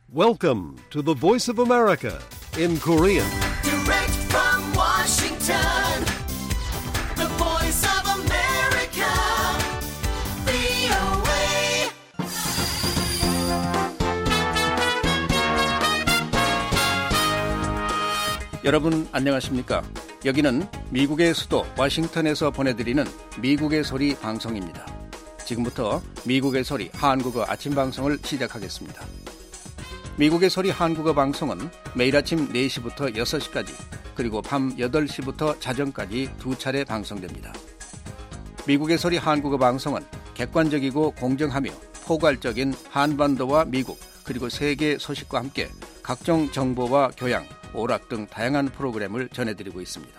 Welcome to the Voice of America in Korean. Direct from Washington, the Voice of America, VOA. 여러분 안녕하십니까? 여기는 미국의 수도 워싱턴에서 보내드리는 미국의 소리 방송입니다. 지금부터 미국의 소리 한국어 아침 방송을 시작하겠습니다. 미국의 소리 한국어 방송은 매일 아침 4시부터 6시까지 그리고 밤 8시부터 자정까지 두 차례 방송됩니다. 미국의 소리 한국어 방송은 객관적이고 공정하며 포괄적인 한반도와 미국 그리고 세계 소식과 함께 각종 정보와 교양, 오락 등 다양한 프로그램을 전해드리고 있습니다.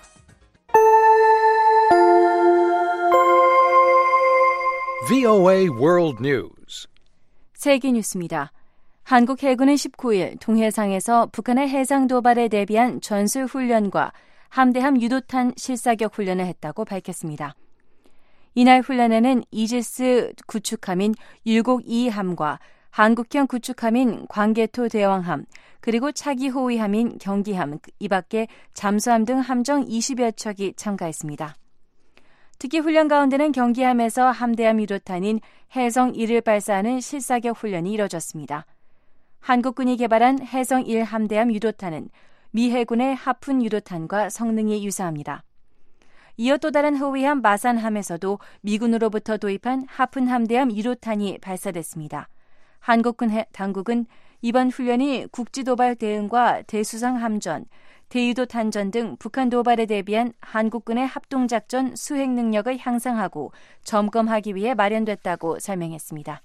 VOA World News. 세계 뉴스입니다. 한국 해군은 19일 동해상에서 북한의 해상 도발에 대비한 전술훈련과 함대함 유도탄 실사격 훈련을 했다고 밝혔습니다. 이날 훈련에는 이지스 구축함인 율곡 2함과 한국형 구축함인 광개토 대왕함, 그리고 차기 호위함인 경기함, 이 밖에 잠수함 등 함정 20여 척이 참가했습니다. 특히 훈련 가운데는 경기함에서 함대함 유도탄인 해성 1을 발사하는 실사격 훈련이 이뤄졌습니다. 한국군이 개발한 해성 1 함대함 유도탄은 미 해군의 하푼 유도탄과 성능이 유사합니다. 이어 또 다른 호위함 마산함에서도 미군으로부터 도입한 하푼 함대함 유도탄이 발사됐습니다. 한국군 당국은 이번 훈련이 국지도발 대응과 대수상 함전, 대유도 탄전 등 북한 도발에 대비한 한국군의 합동작전 수행 능력을 향상하고 점검하기 위해 마련됐다고 설명했습니다.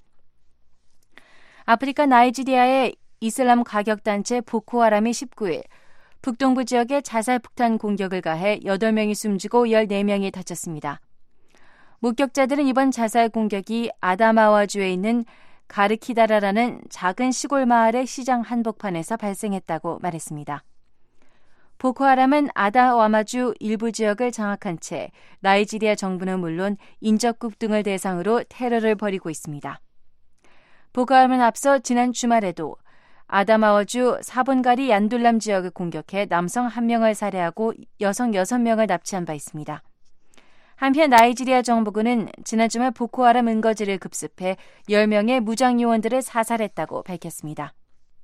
아프리카 나이지리아의 이슬람 가격단체 보코하람이 19일 북동부 지역에 자살폭탄 공격을 가해 8명이 숨지고 14명이 다쳤습니다. 목격자들은 이번 자살 공격이 아다마와주에 있는 가르키다라라는 작은 시골 마을의 시장 한복판에서 발생했다고 말했습니다. 보코하람은 아다와마주 일부 지역을 장악한 채 나이지리아 정부는 물론 인접국 등을 대상으로 테러를 벌이고 있습니다. 보코하람은 앞서 지난 주말에도 아다마와주 사본가리 얀둘람 지역을 공격해 남성 1명을 살해하고 여성 6명을 납치한 바 있습니다. 한편 나이지리아 정부군은 지난 주말 보코하람 은거지를 급습해 10명의 무장 요원들을 사살했다고 밝혔습니다.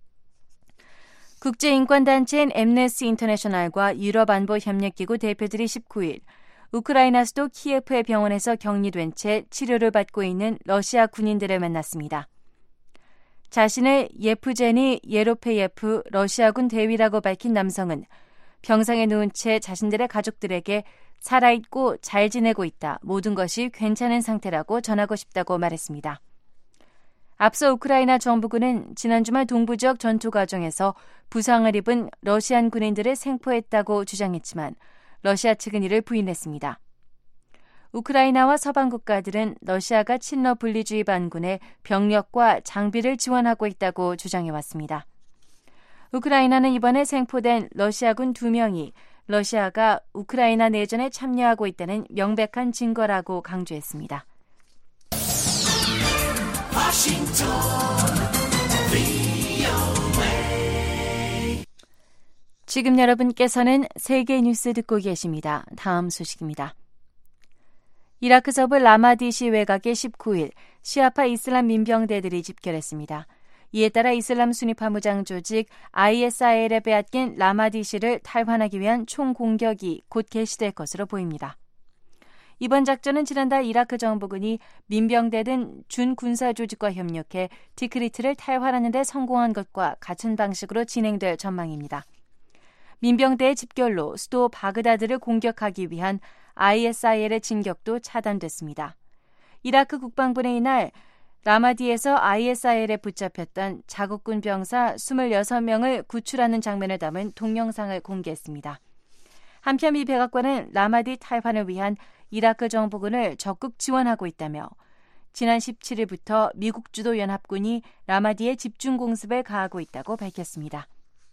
국제인권단체인 앰네스티 인터내셔널과 유럽안보협력기구 대표들이 19일 우크라이나 수도 키예프의 병원에서 격리된 채 치료를 받고 있는 러시아 군인들을 만났습니다. 자신을 예프제니 예로페예프 러시아군 대위라고 밝힌 남성은 병상에 누운 채 자신들의 가족들에게 살아있고 잘 지내고 있다. 모든 것이 괜찮은 상태라고 전하고 싶다고 말했습니다. 앞서 우크라이나 정부군은 지난 주말 동부 지역 전투 과정에서 부상을 입은 러시안 군인들을 생포했다고 주장했지만 러시아 측은 이를 부인했습니다. 우크라이나와 서방 국가들은 러시아가 친러 분리주의 반군에 병력과 장비를 지원하고 있다고 주장해왔습니다. 우크라이나는 이번에 생포된 러시아군 2명이 러시아가 우크라이나 내전에 참여하고 있다는 명백한 증거라고 강조했습니다. 지금 여러분께서는 세계 뉴스 듣고 계십니다. 다음 소식입니다. 이라크 서부 라마디시 외곽에 19일 시아파 이슬람 민병대들이 집결했습니다. 이에 따라 이슬람 순위파 무장 조직 ISIL에 빼앗긴 라마디시를 탈환하기 위한 총공격이 곧 개시될 것으로 보입니다. 이번 작전은 지난달 이라크 정부군이 민병대 등 준군사 조직과 협력해 티크리트를 탈환하는 데 성공한 것과 같은 방식으로 진행될 전망입니다. 민병대의 집결로 수도 바그다드를 공격하기 위한 ISIL의 진격도 차단됐습니다. 이라크 국방부는 이날 라마디에서 ISIL에 붙잡혔던 자국군 병사 26명을 구출하는 장면을 담은 동영상을 공개했습니다. 한편 미 백악관은 라마디 탈환을 위한 이라크 정부군을 적극 지원하고 있다며 지난 17일부터 미국 주도 연합군이 라마디에 집중 공습을 가하고 있다고 밝혔습니다.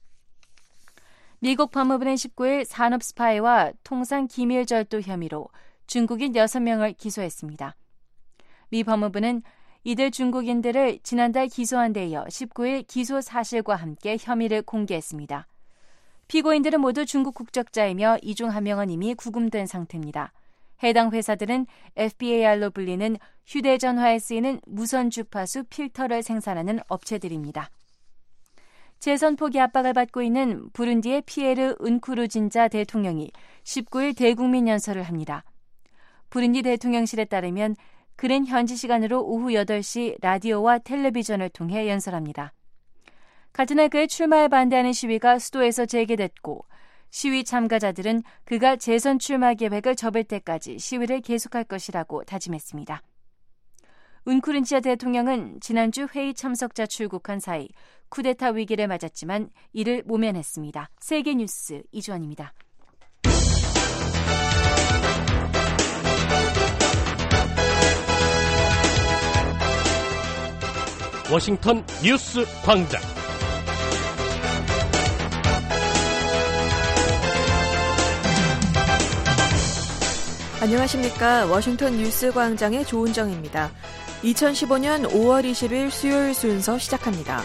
미국 법무부는 19일 산업 스파이와 통상 기밀 절도 혐의로 중국인 6명을 기소했습니다. 미 법무부는 이들 중국인들을 지난달 기소한 데 이어 19일 기소 사실과 함께 혐의를 공개했습니다. 피고인들은 모두 중국 국적자이며 이 중 한 명은 이미 구금된 상태입니다. 해당 회사들은 FBAR로 불리는 휴대전화에 쓰이는 무선 주파수 필터를 생산하는 업체들입니다. 재선 포기 압박을 받고 있는 부룬디의 피에르 은쿠르진자 대통령이 19일 대국민 연설을 합니다. 부룬디 대통령실에 따르면 그는 현지 시간으로 오후 8시 라디오와 텔레비전을 통해 연설합니다. 같은 날 그의 출마에 반대하는 시위가 수도에서 재개됐고 시위 참가자들은 그가 재선 출마 계획을 접을 때까지 시위를 계속할 것이라고 다짐했습니다. 은쿠른지아 대통령은 지난주 회의 참석자 출국한 사이 쿠데타 위기를 맞았지만 이를 모면했습니다. 세계뉴스 이주원입니다. 워싱턴 뉴스 광장. 안녕하십니까. 워싱턴 뉴스 광장의 조은정입니다. 2015년 5월 20일 수요일 순서 시작합니다.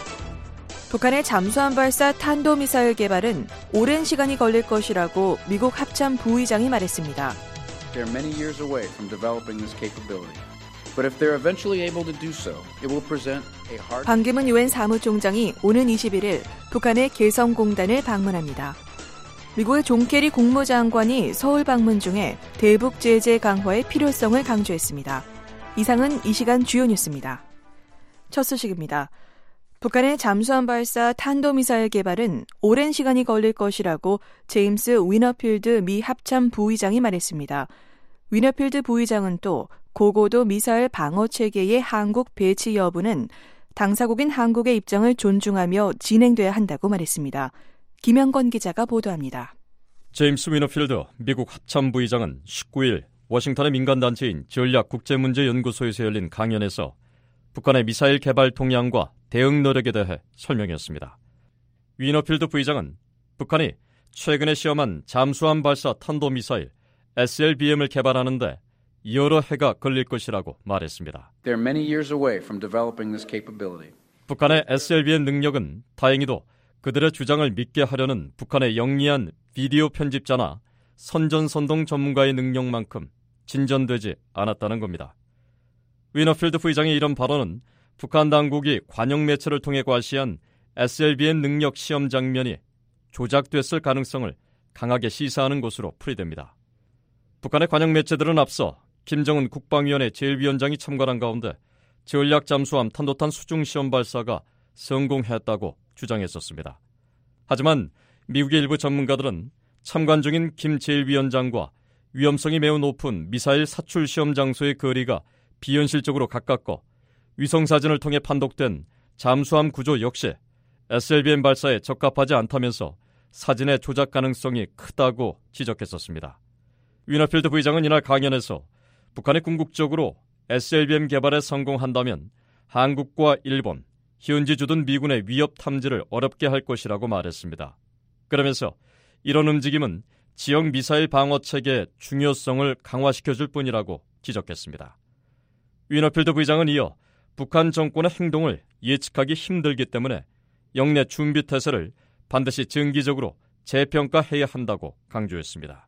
북한의 잠수함 발사 탄도미사일 개발은 오랜 시간이 걸릴 것이라고 미국 합참 부의장이 말했습니다. They're many years away from developing this capability. But if they're eventually able to do so, it will present a hard... 반기문 유엔 사무총장이 오는 21일 북한의 개성공단을 방문합니다. 미국의 존 케리 국무장관이 서울 방문 중에 대북 제재 강화의 필요성을 강조했습니다. 이상은 이 시간 주요 뉴스입니다. 첫 소식입니다. 북한의 잠수함 발사 탄도미사일 개발은 오랜 시간이 걸릴 것이라고 제임스 위너필드 미 합참 부의장이 말했습니다. 위너필드 부의장은 또 고고도 미사일 방어 체계의 한국 배치 여부는 당사국인 한국의 입장을 존중하며 진행돼야 한다고 말했습니다. 김영건 기자가 보도합니다. 제임스 위너필드 미국 합참부의장은 19일 워싱턴의 민간단체인 전략국제문제연구소에서 열린 강연에서 북한의 미사일 개발 동향과 대응 노력에 대해 설명했습니다. 위너필드 부의장은 북한이 최근에 시험한 잠수함 발사 탄도미사일 SLBM을 개발하는데 여러 해가 걸릴 것이라고 말했습니다. They're many years away from developing this capability. 북한의 SLBM 능력은 다행히도 그들의 주장을 믿게 하려는 북한의 영리한 비디오 편집자나 선전선동 전문가의 능력만큼 진전되지 않았다는 겁니다. 위너필드 부의장의 이런 발언은 북한 당국이 관영 매체를 통해 과시한 SLBM 능력 시험 장면이 조작됐을 가능성을 강하게 시사하는 것으로 풀이됩니다. 북한의 관영 매체들은 앞서 김정은 국방위원회 제1위원장이 참관한 가운데 전략 잠수함 탄도탄 수중 시험 발사가 성공했다고 주장했었습니다. 하지만 미국의 일부 전문가들은 참관 중인 김 제1위원장과 위험성이 매우 높은 미사일 사출 시험 장소의 거리가 비현실적으로 가깝고 위성사진을 통해 판독된 잠수함 구조 역시 SLBM 발사에 적합하지 않다면서 사진의 조작 가능성이 크다고 지적했었습니다. 위너필드 부의장은 이날 강연에서 북한이 궁극적으로 SLBM 개발에 성공한다면 한국과 일본, 현지 주둔 미군의 위협 탐지를 어렵게 할 것이라고 말했습니다. 그러면서 이런 움직임은 지역 미사일 방어 체계의 중요성을 강화시켜줄 뿐이라고 지적했습니다. 위너필드 부의장은 이어 북한 정권의 행동을 예측하기 힘들기 때문에 영내 준비 태세를 반드시 정기적으로 재평가해야 한다고 강조했습니다.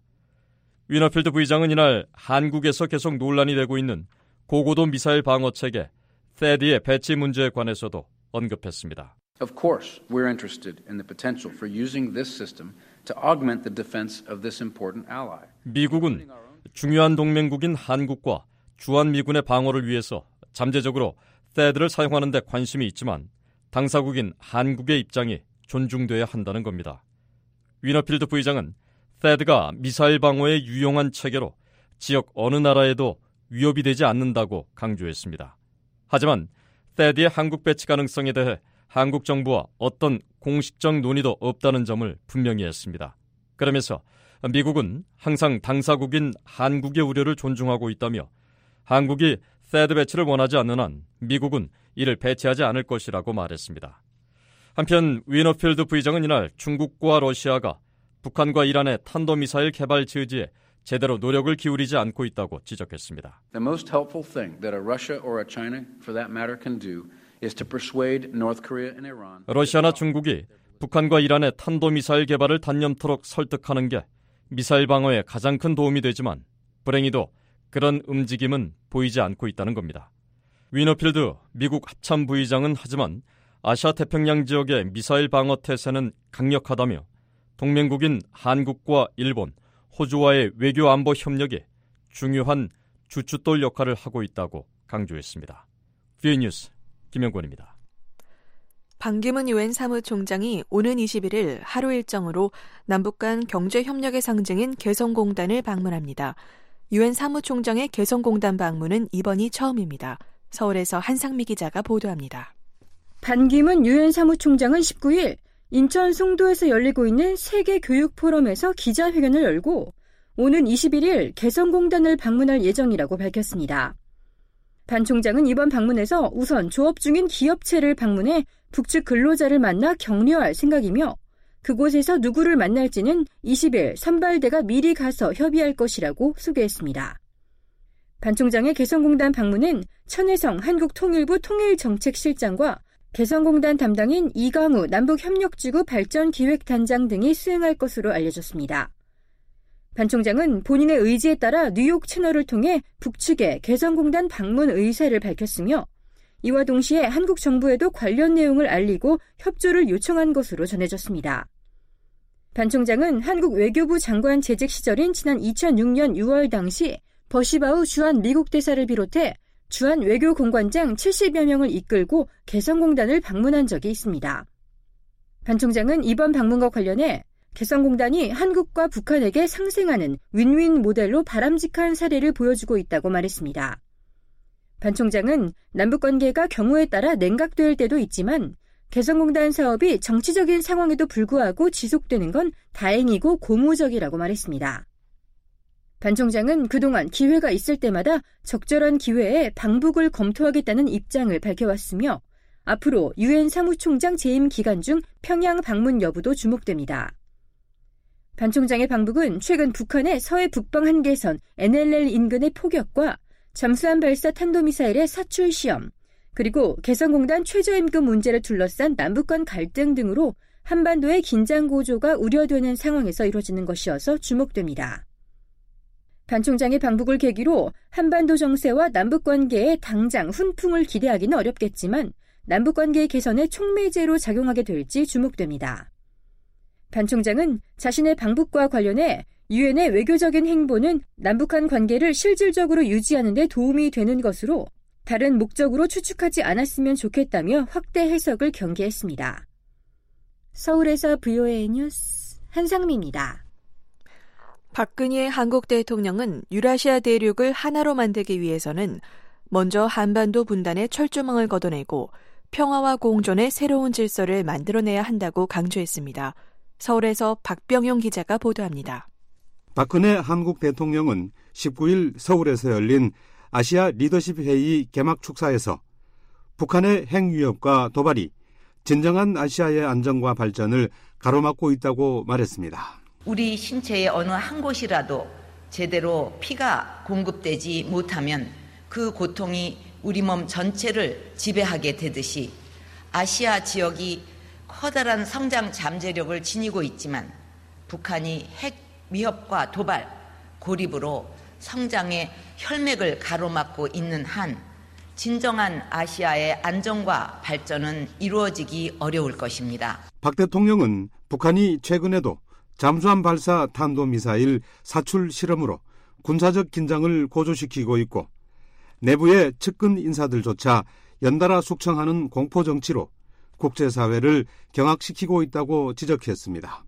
위너필드 부의장은 이날 한국에서 계속 논란이 되고 있는 고고도 미사일 방어 체계 THAAD의 배치 문제에 관해서도 언급했습니다. Of course, we're interested in the potential for using this system to augment the defense of this important ally. 미국은 중요한 동맹국인 한국과 주한미군의 방어를 위해서 잠재적으로 THAAD를 사용하는 데 관심이 있지만 당사국인 한국의 입장이 존중돼야 한다는 겁니다. 위너필드 부의장은 THAAD가 미사일 방어에 유용한 체계로 지역 어느 나라에도 위협이 되지 않는다고 강조했습니다. 하지만 THAAD의 한국 배치 가능성에 대해 한국 정부와 어떤 공식적 논의도 없다는 점을 분명히 했습니다. 그러면서 미국은 항상 당사국인 한국의 우려를 존중하고 있다며 한국이 THAAD 배치를 원하지 않는 한 미국은 이를 배치하지 않을 것이라고 말했습니다. 한편 위너필드 부의장은 이날 중국과 러시아가 북한과 이란의 탄도미사일 개발 저지에 제대로 노력을 기울이지 않고 있다고 지적했습니다. The most helpful thing that a Russia or a China, for that matter, can do is to persuade North Korea and Iran. 러시아나 중국이 북한과 이란의 탄도미사일 개발을 단념토록 설득하는 게 미사일 방어에 가장 큰 도움이 되지만 불행히도 그런 움직임은 보이지 않고 있다는 겁니다. 위너필드 미국 합참부의장은 하지만 아시아 태평양 지역의 미사일 방어 태세는 강력하다며 동맹국인 한국과 일본, 호주와의 외교 안보 협력이 중요한 주춧돌 역할을 하고 있다고 강조했습니다. VOA 뉴스 김영권입니다. 반기문 유엔 사무총장이 오는 21일 하루 일정으로 남북 간 경제협력의 상징인 개성공단을 방문합니다. 유엔 사무총장의 개성공단 방문은 이번이 처음입니다. 서울에서 한상미 기자가 보도합니다. 반기문 유엔 사무총장은 19일 인천 송도에서 열리고 있는 세계교육포럼에서 기자회견을 열고 오는 21일 개성공단을 방문할 예정이라고 밝혔습니다. 반 총장은 이번 방문에서 우선 조업 중인 기업체를 방문해 북측 근로자를 만나 격려할 생각이며 그곳에서 누구를 만날지는 20일 선발대가 미리 가서 협의할 것이라고 소개했습니다. 반 총장의 개성공단 방문은 천혜성 한국통일부 통일정책실장과 개성공단 담당인 이강우 남북협력지구 발전기획단장 등이 수행할 것으로 알려졌습니다. 반 총장은 본인의 의지에 따라 뉴욕 채널을 통해 북측에 개성공단 방문 의사를 밝혔으며 이와 동시에 한국 정부에도 관련 내용을 알리고 협조를 요청한 것으로 전해졌습니다. 반 총장은 한국 외교부 장관 재직 시절인 지난 2006년 6월 당시 버시바우 주한 미국 대사를 비롯해 주한 외교공관장 70여 명을 이끌고 개성공단을 방문한 적이 있습니다. 반 총장은 이번 방문과 관련해 개성공단이 한국과 북한에게 상생하는 윈윈 모델로 바람직한 사례를 보여주고 있다고 말했습니다. 반 총장은 남북관계가 경우에 따라 냉각될 때도 있지만 개성공단 사업이 정치적인 상황에도 불구하고 지속되는 건 다행이고 고무적이라고 말했습니다. 반 총장은 그동안 기회가 있을 때마다 적절한 기회에 방북을 검토하겠다는 입장을 밝혀왔으며 앞으로 유엔 사무총장 재임 기간 중 평양 방문 여부도 주목됩니다. 반 총장의 방북은 최근 북한의 서해 북방 한계선 NLL 인근의 포격과 잠수함 발사 탄도미사일의 사출 시험, 그리고 개성공단 최저임금 문제를 둘러싼 남북 간 갈등 등으로 한반도의 긴장 고조가 우려되는 상황에서 이루어지는 것이어서 주목됩니다. 반 총장의 방북을 계기로 한반도 정세와 남북관계에 당장 훈풍을 기대하기는 어렵겠지만 남북관계 개선의 촉매제로 작용하게 될지 주목됩니다. 반 총장은 자신의 방북과 관련해 유엔의 외교적인 행보는 남북한 관계를 실질적으로 유지하는 데 도움이 되는 것으로 다른 목적으로 추측하지 않았으면 좋겠다며 확대 해석을 경계했습니다. 서울에서 VOA 뉴스 한상미입니다. 박근혜 한국 대통령은 유라시아 대륙을 하나로 만들기 위해서는 먼저 한반도 분단의 철조망을 걷어내고 평화와 공존의 새로운 질서를 만들어내야 한다고 강조했습니다. 서울에서 박병용 기자가 보도합니다. 박근혜 한국 대통령은 19일 서울에서 열린 아시아 리더십 회의 개막 축사에서 북한의 핵위협과 도발이 진정한 아시아의 안정과 발전을 가로막고 있다고 말했습니다. 우리 신체의 어느 한 곳이라도 제대로 피가 공급되지 못하면 그 고통이 우리 몸 전체를 지배하게 되듯이 아시아 지역이 커다란 성장 잠재력을 지니고 있지만 북한이 핵 위협과 도발, 고립으로 성장의 혈맥을 가로막고 있는 한 진정한 아시아의 안정과 발전은 이루어지기 어려울 것입니다. 박 대통령은 북한이 최근에도 잠수함 발사 탄도미사일 사출 실험으로 군사적 긴장을 고조시키고 있고 내부의 측근 인사들조차 연달아 숙청하는 공포정치로 국제사회를 경악시키고 있다고 지적했습니다.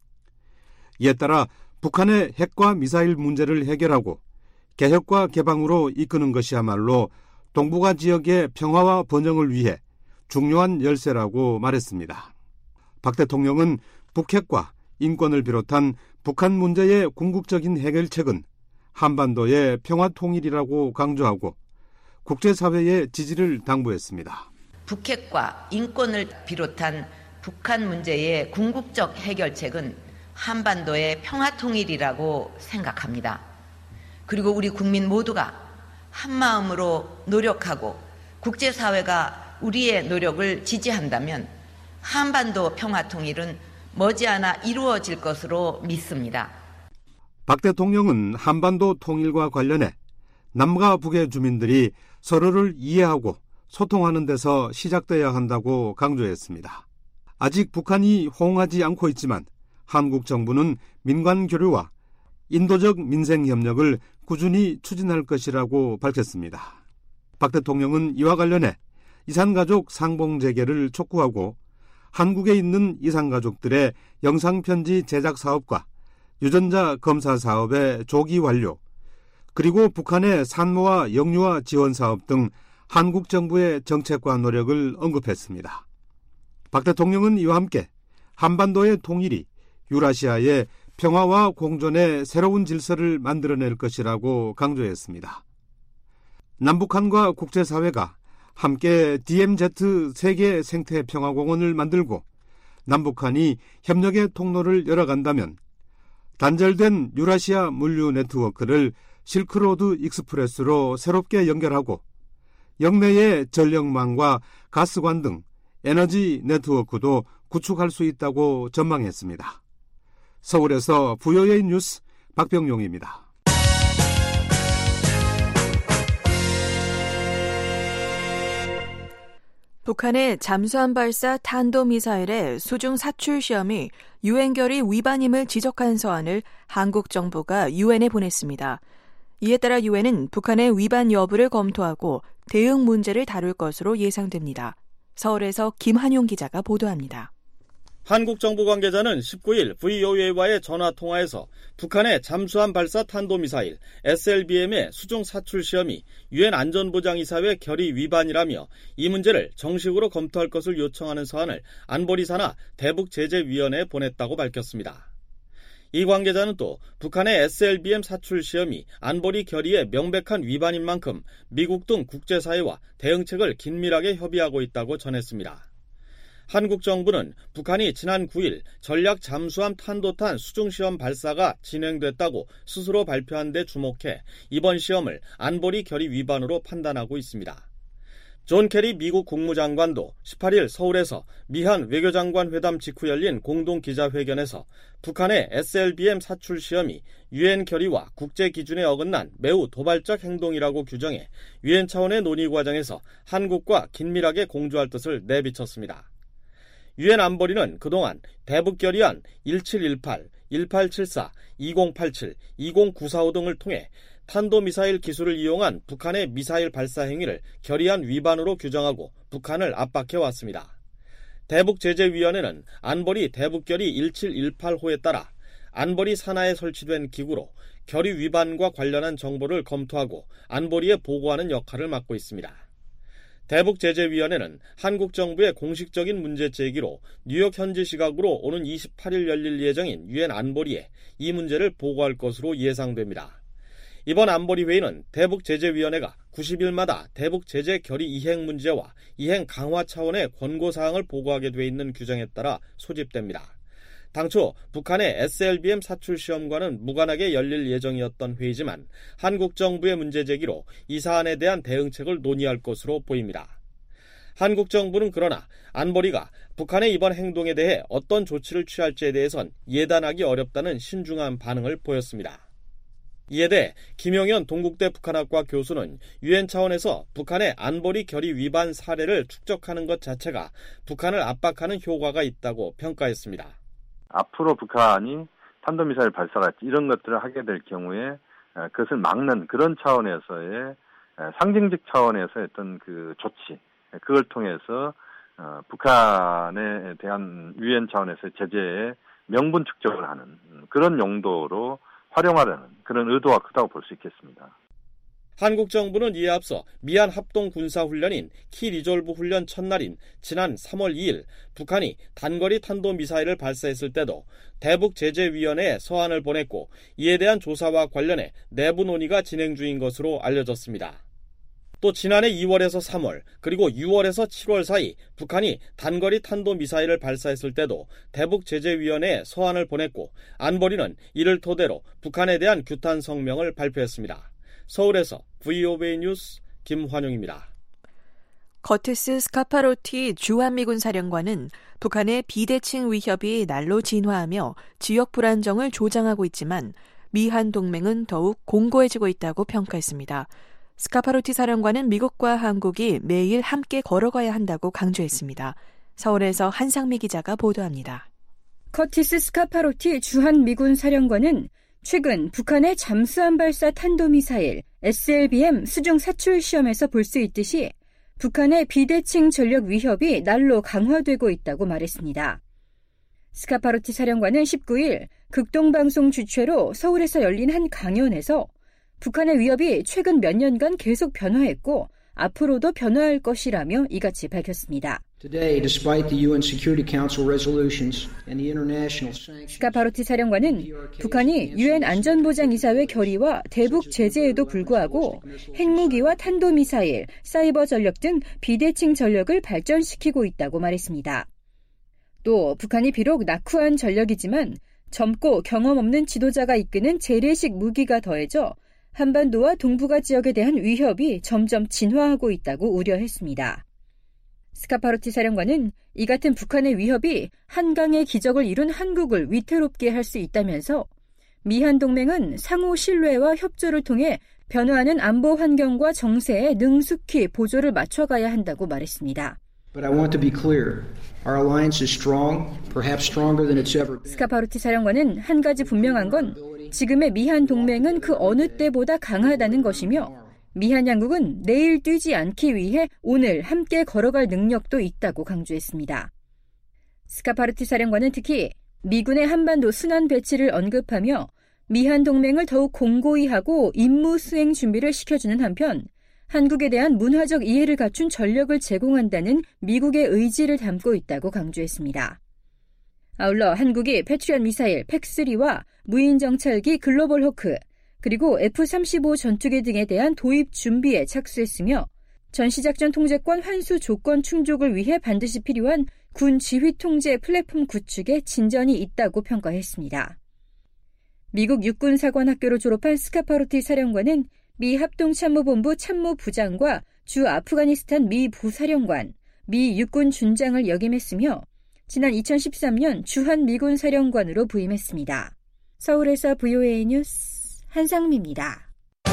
이에 따라 북한의 핵과 미사일 문제를 해결하고 개혁과 개방으로 이끄는 것이야말로 동북아 지역의 평화와 번영을 위해 중요한 열쇠라고 말했습니다. 박 대통령은 북핵과 인권을 비롯한 북한 문제의 궁극적인 해결책은 한반도의 평화 통일이라고 강조하고 국제사회의 지지를 당부했습니다. 북핵과 인권을 비롯한 북한 문제의 궁극적 해결책은 한반도의 평화 통일이라고 생각합니다. 그리고 우리 국민 모두가 한마음으로 노력하고 국제사회가 우리의 노력을 지지한다면 한반도 평화통일은 머지않아 이루어질 것으로 믿습니다. 박 대통령은 한반도 통일과 관련해 남과 북의 주민들이 서로를 이해하고 소통하는 데서 시작돼야 한다고 강조했습니다. 아직 북한이 호응하지 않고 있지만 한국 정부는 민간 교류와 인도적 민생 협력을 꾸준히 추진할 것이라고 밝혔습니다. 박 대통령은 이와 관련해 이산가족 상봉재개를 촉구하고 한국에 있는 이산가족들의 영상편지 제작 사업과 유전자 검사 사업의 조기 완료, 그리고 북한의 산모와 영유아 지원 사업 등 한국 정부의 정책과 노력을 언급했습니다. 박 대통령은 이와 함께 한반도의 통일이 유라시아의 평화와 공존의 새로운 질서를 만들어낼 것이라고 강조했습니다. 남북한과 국제사회가 함께 DMZ 세계 생태평화공원을 만들고 남북한이 협력의 통로를 열어간다면 단절된 유라시아 물류 네트워크를 실크로드 익스프레스로 새롭게 연결하고 영내의 전력망과 가스관 등 에너지 네트워크도 구축할 수 있다고 전망했습니다. 서울에서 부여의 뉴스 박병용입니다. 북한의 잠수함 발사 탄도미사일의 수중 사출 시험이 유엔 결의 위반임을 지적한 서한을 한국 정부가 유엔에 보냈습니다. 이에 따라 유엔은 북한의 위반 여부를 검토하고 대응 문제를 다룰 것으로 예상됩니다. 서울에서 김한용 기자가 보도합니다. 한국 정부 관계자는 19일 VOA와의 전화통화에서 북한의 잠수함 발사 탄도미사일 SLBM의 수중 사출 시험이 유엔 안전보장이사회 결의 위반이라며 이 문제를 정식으로 검토할 것을 요청하는 서한을 안보리 산하 대북제재위원회에 보냈다고 밝혔습니다. 이 관계자는 또 북한의 SLBM 사출 시험이 안보리 결의의 명백한 위반인 만큼 미국 등 국제사회와 대응책을 긴밀하게 협의하고 있다고 전했습니다. 한국 정부는 북한이 지난 9일 전략 잠수함 탄도탄 수중시험 발사가 진행됐다고 스스로 발표한 데 주목해 이번 시험을 안보리 결의 위반으로 판단하고 있습니다. 존 케리 미국 국무장관도 18일 서울에서 미한 외교장관 회담 직후 열린 공동기자회견에서 북한의 SLBM 사출 시험이 유엔 결의와 국제 기준에 어긋난 매우 도발적 행동이라고 규정해 유엔 차원의 논의 과정에서 한국과 긴밀하게 공조할 뜻을 내비쳤습니다. 유엔 안보리는 그동안 대북결의안 1718, 1874, 2087, 20945 등을 통해 탄도미사일 기술을 이용한 북한의 미사일 발사 행위를 결의안 위반으로 규정하고 북한을 압박해왔습니다. 대북제재위원회는 안보리 대북결의 1718호에 따라 안보리 산하에 설치된 기구로 결의 위반과 관련한 정보를 검토하고 안보리에 보고하는 역할을 맡고 있습니다. 대북제재위원회는 한국 정부의 공식적인 문제 제기로 뉴욕 현지 시각으로 오는 28일 열릴 예정인 유엔 안보리에 이 문제를 보고할 것으로 예상됩니다. 이번 안보리 회의는 대북제재위원회가 90일마다 대북제재 결의 이행 문제와 이행 강화 차원의 권고사항을 보고하게 돼 있는 규정에 따라 소집됩니다. 당초 북한의 SLBM 사출 시험과는 무관하게 열릴 예정이었던 회의지만 한국 정부의 문제 제기로 이 사안에 대한 대응책을 논의할 것으로 보입니다. 한국 정부는 그러나 안보리가 북한의 이번 행동에 대해 어떤 조치를 취할지에 대해선 예단하기 어렵다는 신중한 반응을 보였습니다. 이에 대해 김용현 동국대 북한학과 교수는 유엔 차원에서 북한의 안보리 결의 위반 사례를 축적하는 것 자체가 북한을 압박하는 효과가 있다고 평가했습니다. 앞으로 북한이 탄도미사일 발사가 이런 것들을 하게 될 경우에 그것을 막는 그런 차원에서의 상징적 차원에서의 어떤 그 조치, 그걸 통해서 북한에 대한 유엔 차원에서의 제재에 명분 축적을 하는 그런 용도로 활용하려는 그런 의도가 크다고 볼 수 있겠습니다. 한국 정부는 이에 앞서 미얀 합동 군사훈련인 키리졸브 훈련 첫날인 지난 3월 2일 북한이 단거리 탄도미사일을 발사했을 때도 대북제재위원회에 서한을 보냈고 이에 대한 조사와 관련해 내부 논의가 진행 중인 것으로 알려졌습니다. 또 지난해 2월에서 3월 그리고 6월에서 7월 사이 북한이 단거리 탄도미사일을 발사했을 때도 대북제재위원회에 서한을 보냈고 안보리는 이를 토대로 북한에 대한 규탄 성명을 발표했습니다. 서울에서 VOA 뉴스 김환용입니다. 커티스 스카파로티 주한미군 사령관은 북한의 비대칭 위협이 날로 진화하며 지역 불안정을 조장하고 있지만 미한 동맹은 더욱 공고해지고 있다고 평가했습니다. 스카파로티 사령관은 미국과 한국이 매일 함께 걸어가야 한다고 강조했습니다. 서울에서 한상미 기자가 보도합니다. 커티스 스카파로티 주한미군 사령관은 최근 북한의 잠수함 발사 탄도미사일 SLBM 수중 사출 시험에서 볼 수 있듯이 북한의 비대칭 전력 위협이 날로 강화되고 있다고 말했습니다. 스카파로티 사령관은 19일 극동방송 주최로 서울에서 열린 한 강연에서 북한의 위협이 최근 몇 년간 계속 변화했고 앞으로도 변화할 것이라며 이같이 밝혔습니다. 스카파로티 사령관은 북한이 유엔 안전보장이사회 결의와 대북 제재에도 불구하고 핵무기와 탄도미사일, 사이버 전력 등 비대칭 전력을 발전시키고 있다고 말했습니다. 또 북한이 비록 낙후한 전력이지만 젊고 경험 없는 지도자가 이끄는 재래식 무기가 더해져 한반도와 동북아 지역에 대한 위협이 점점 진화하고 있다고 우려했습니다. 스카파로티 사령관은 이 같은 북한의 위협이 한강의 기적을 이룬 한국을 위태롭게 할 수 있다면서 미한 동맹은 상호 신뢰와 협조를 통해 변화하는 안보 환경과 정세에 능숙히 보조를 맞춰가야 한다고 말했습니다. But I want to be clear. Our alliance is strong, perhaps stronger than it's ever been. 스카파로티 사령관은 한 가지 분명한 건 지금의 미한 동맹은 그 어느 때보다 강하다는 것이며 미한 양국은 내일 뛰지 않기 위해 오늘 함께 걸어갈 능력도 있다고 강조했습니다. 스카파로티 사령관은 특히 미군의 한반도 순환 배치를 언급하며 미한 동맹을 더욱 공고히 하고 임무 수행 준비를 시켜주는 한편 한국에 대한 문화적 이해를 갖춘 전력을 제공한다는 미국의 의지를 담고 있다고 강조했습니다. 아울러 한국이 패트리엇 미사일 팩3와 무인 정찰기 글로벌 호크 그리고 F-35 전투기 등에 대한 도입 준비에 착수했으며 전시작전 통제권 환수 조건 충족을 위해 반드시 필요한 군 지휘 통제 플랫폼 구축에 진전이 있다고 평가했습니다. 미국 육군사관학교를 졸업한 스카파로티 사령관은 미 합동참모본부 참모부장과 주 아프가니스탄 미 부사령관, 미 육군 준장을 역임했으며 지난 2013년 주한미군 사령관으로 부임했습니다. 서울에서 VOA 뉴스 한상미입니다.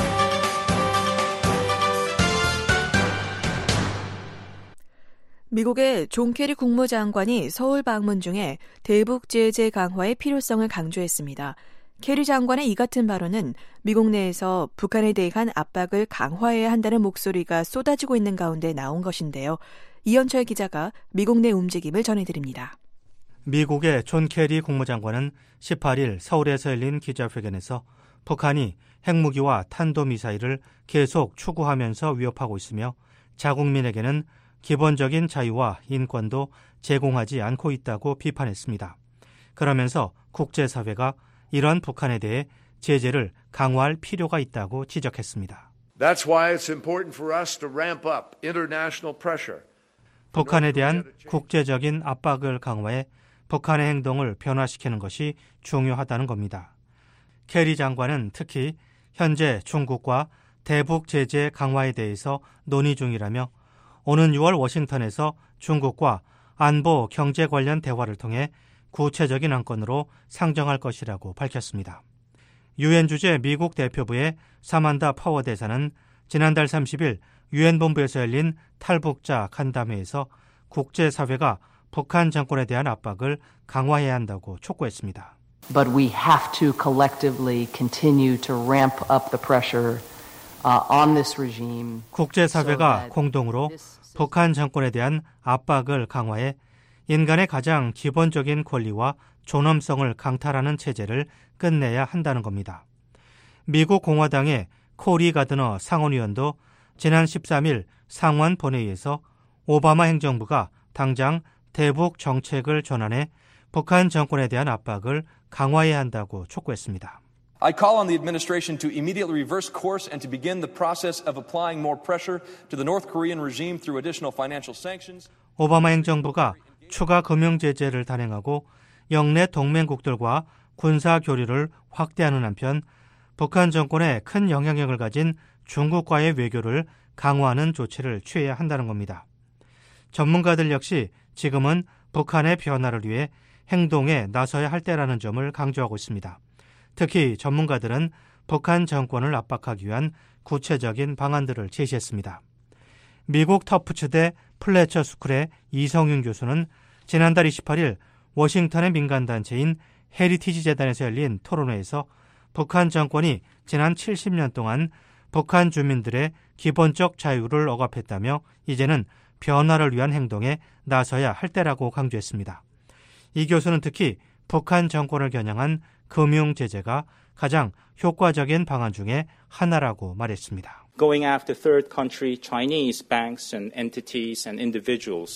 미국의 존 케리 국무장관이 서울 방문 중에 대북 제재 강화의 필요성을 강조했습니다. 케리 장관의 이 같은 발언은 미국 내에서 북한에 대한 압박을 강화해야 한다는 목소리가 쏟아지고 있는 가운데 나온 것인데요. 이현철 기자가 미국 내 움직임을 전해드립니다. 미국의 존 케리 국무장관은 18일 서울에서 열린 기자회견에서 북한이 핵무기와 탄도미사일을 계속 추구하면서 위협하고 있으며 자국민에게는 기본적인 자유와 인권도 제공하지 않고 있다고 비판했습니다. 그러면서 국제사회가 이런 북한에 대해 제재를 강화할 필요가 있다고 지적했습니다. That's why it's important for us to ramp up international pressure. 북한에 대한 국제적인 압박을 강화해 북한의 행동을 변화시키는 것이 중요하다는 겁니다. 케리 장관은 특히 현재 중국과 대북 제재 강화에 대해서 논의 중이라며 오는 6월 워싱턴에서 중국과 안보, 경제 관련 대화를 통해 구체적인 안건으로 상정할 것이라고 밝혔습니다. 유엔 주재 미국 대표부의 사만다 파워 대사는 지난달 30일 유엔 본부에서 열린 탈북자 간담회에서 국제사회가 북한 정권에 대한 압박을 강화해야 한다고 촉구했습니다. But we have to collectively continue to ramp up the pressure on this regime. 국제사회가 공동으로 북한 정권에 대한 압박을 강화해 인간의 가장 기본적인 권리와 존엄성을 강탈하는 체제를 끝내야 한다는 겁니다. 미국 공화당의 코리 가드너 상원의원도 지난 13일 상원 본회의에서 오바마 행정부가 당장 대북 정책을 전환해 북한 정권에 대한 압박을 강화해야 한다고 촉구했습니다. I call on the administration to immediately reverse course and to begin the process of applying more pressure to the North Korean regime through additional financial sanctions. 오바마 행정부가 추가 금융 제재를 단행하고 영내 동맹국들과 군사 교류를 확대하는 한편 북한 정권에 큰 영향력을 가진 중국과의 외교를 강화하는 조치를 취해야 한다는 겁니다. 전문가들 역시 지금은 북한의 변화를 위해 행동에 나서야 할 때라는 점을 강조하고 있습니다. 특히 전문가들은 북한 정권을 압박하기 위한 구체적인 방안들을 제시했습니다. 미국 터프츠대 플래처 스쿨의 이성윤 교수는 지난달 28일 워싱턴의 민간단체인 헤리티지 재단에서 열린 토론회에서 북한 정권이 지난 70년 동안 북한 주민들의 기본적 자유를 억압했다며 이제는 변화를 위한 행동에 나서야 할 때라고 강조했습니다. 이 교수는 특히 북한 정권을 겨냥한 금융 제재가 가장 효과적인 방안 중에 하나라고 말했습니다. Going after third country Chinese banks and entities and individuals.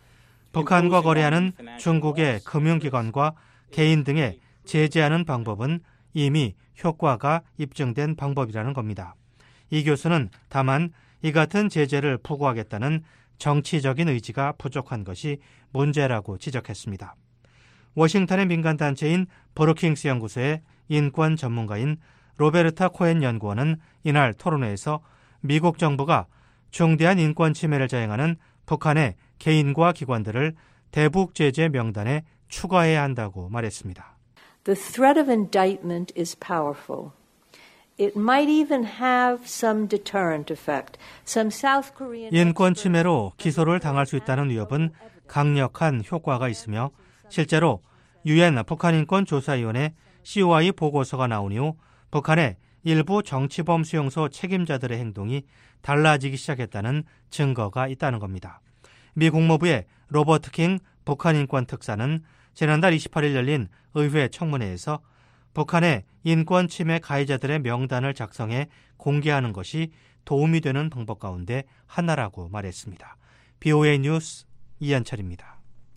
북한과 거래하는 중국의 금융기관과 개인 등에 제재하는 방법은 이미 효과가 입증된 방법이라는 겁니다. 이 교수는 다만 이 같은 제재를 부과하겠다는 정치적인 의지가 부족한 것이 문제라고 지적했습니다. 워싱턴의 민간단체인 브루킹스 연구소의 인권 전문가인 로베르타 코엔 연구원은 이날 토론회에서 미국 정부가 중대한 인권 침해를 자행하는 북한의 개인과 기관들을 대북 제재 명단에 추가해야 한다고 말했습니다. The threat of indictment is powerful. It might even have some deterrent effect. Some South Korean 인권 침해로 기소를 당할 수 있다는 위협은 강력한 효과가 있으며 실제로 유엔 북한인권조사위원회 COI 보고서가 나온 이후 북한의 일부 정치범 수용소 책임자들의 행동이 달라지기 시작했다는 증거가 있다는 겁니다. 미 국무부의 로버트 킹 북한인권 특사는 지난달 28일 열린 의회 청문회에서 북한의 인권 침해 가해자들의 명단을 작성해 공개하는 것이 도움이 되는 방법 가운데 하나라고 말했습니다. BOA 뉴스 이현철입니다.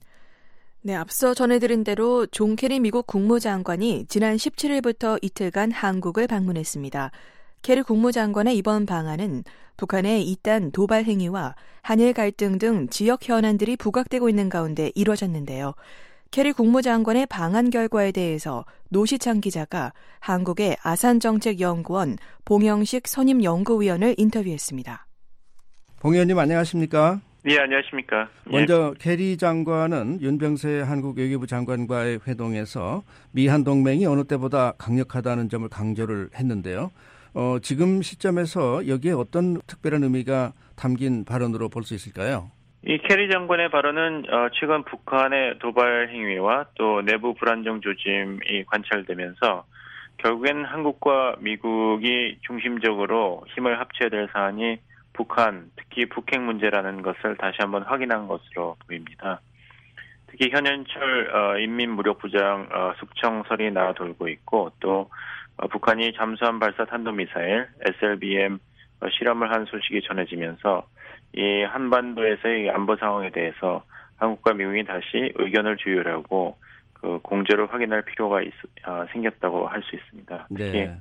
네, 앞서 전해드린 대로 존 케리 미국 국무장관이 지난 17일부터 이틀간 한국을 방문했습니다. 케리 국무장관의 이번 방한은 북한의 이딴 도발 행위와 한일 갈등 등 지역 현안들이 부각되고 있는 가운데 이뤄졌는데요. 케리 국무장관의 방한 결과에 대해서 노시창 기자가 한국의 아산정책연구원 봉영식 선임연구위원을 인터뷰했습니다. 봉 의원님 안녕하십니까? 네, 안녕하십니까. 먼저 케리 장관은 윤병세 한국 외교부 장관과의 회동에서 미한 동맹이 어느 때보다 강력하다는 점을 강조를 했는데요. 지금 시점에서 여기에 어떤 특별한 의미가 담긴 발언으로 볼 수 있을까요? 이 케리 장관의 발언은 최근 북한의 도발 행위와 또 내부 불안정 조짐이 관찰되면서 결국엔 한국과 미국이 중심적으로 힘을 합쳐야 될 사안이 북한, 특히 북핵 문제라는 것을 다시 한번 확인한 것으로 보입니다. 특히 현현철 인민무력부장 숙청설이 나돌고 있고 또 북한이 잠수함 발사 탄도미사일 SLBM 실험을 한 소식이 전해지면서 이 한반도에서의 안보 상황에 대해서 한국과 미국이 다시 의견을 조율하고 그 공조를 확인할 필요가 생겼다고 할 수 있습니다. 특히 네.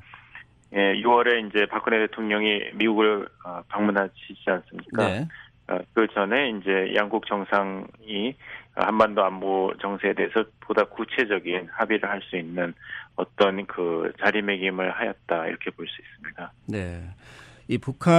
6월에 이제 박근혜 대통령이 미국을 방문하시지 않습니까? 네. 그 전에 이제 양국 정상이 한반도 안보 정세에 대해서 보다 구체적인 합의를 할 수 있는 어떤 그 자리매김을 하였다 이렇게 볼 수 있습니다. 네. 이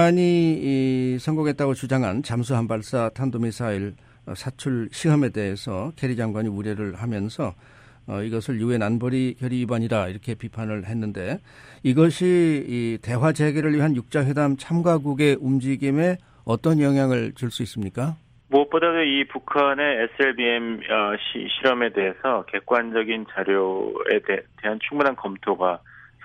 북한이 성공했다고 주장한 잠수함 발사 탄도미사일 사출 시험에 대해서 케리 장관이 우려를 하면서 이것을 유엔 안보리 결의 위반이라 이렇게 비판을 했는데 이것이 이 대화 재개를 위한 육자회담 참가국의 움직임에 어떤 영향을 줄 수 있습니까? 무엇보다도 이 북한의 SLBM 실험에 대해서 객관적인 자료에 대한 충분한 검토가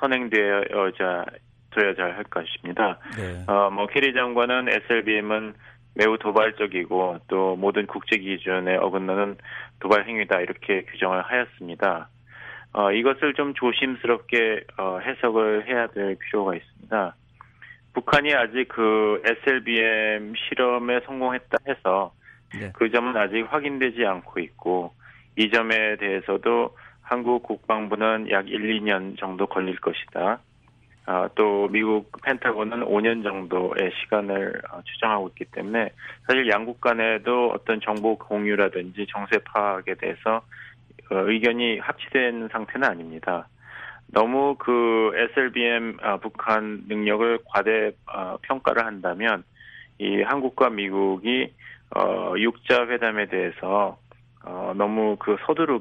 선행되어야 할 것입니다. 네. 케리 장관은 SLBM은 매우 도발적이고 또 모든 국제 기준에 어긋나는 도발 행위다 이렇게 규정을 하였습니다. 이것을 좀 조심스럽게 해석을 해야 될 필요가 있습니다. 북한이 아직 그 SLBM 실험에 성공했다 해서 네. 그 점은 아직 확인되지 않고 있고 이 점에 대해서도 한국 국방부는 약 1, 2년 정도 걸릴 것이다. 또 미국 펜타곤은 5년 정도의 시간을 추정하고 있기 때문에 사실 양국 간에도 어떤 정보 공유라든지 정세 파악에 대해서 의견이 합치된 상태는 아닙니다. 너무 그 SLBM 북한 능력을 과대 평가를 한다면 이 한국과 미국이 육자 회담에 대해서 너무 그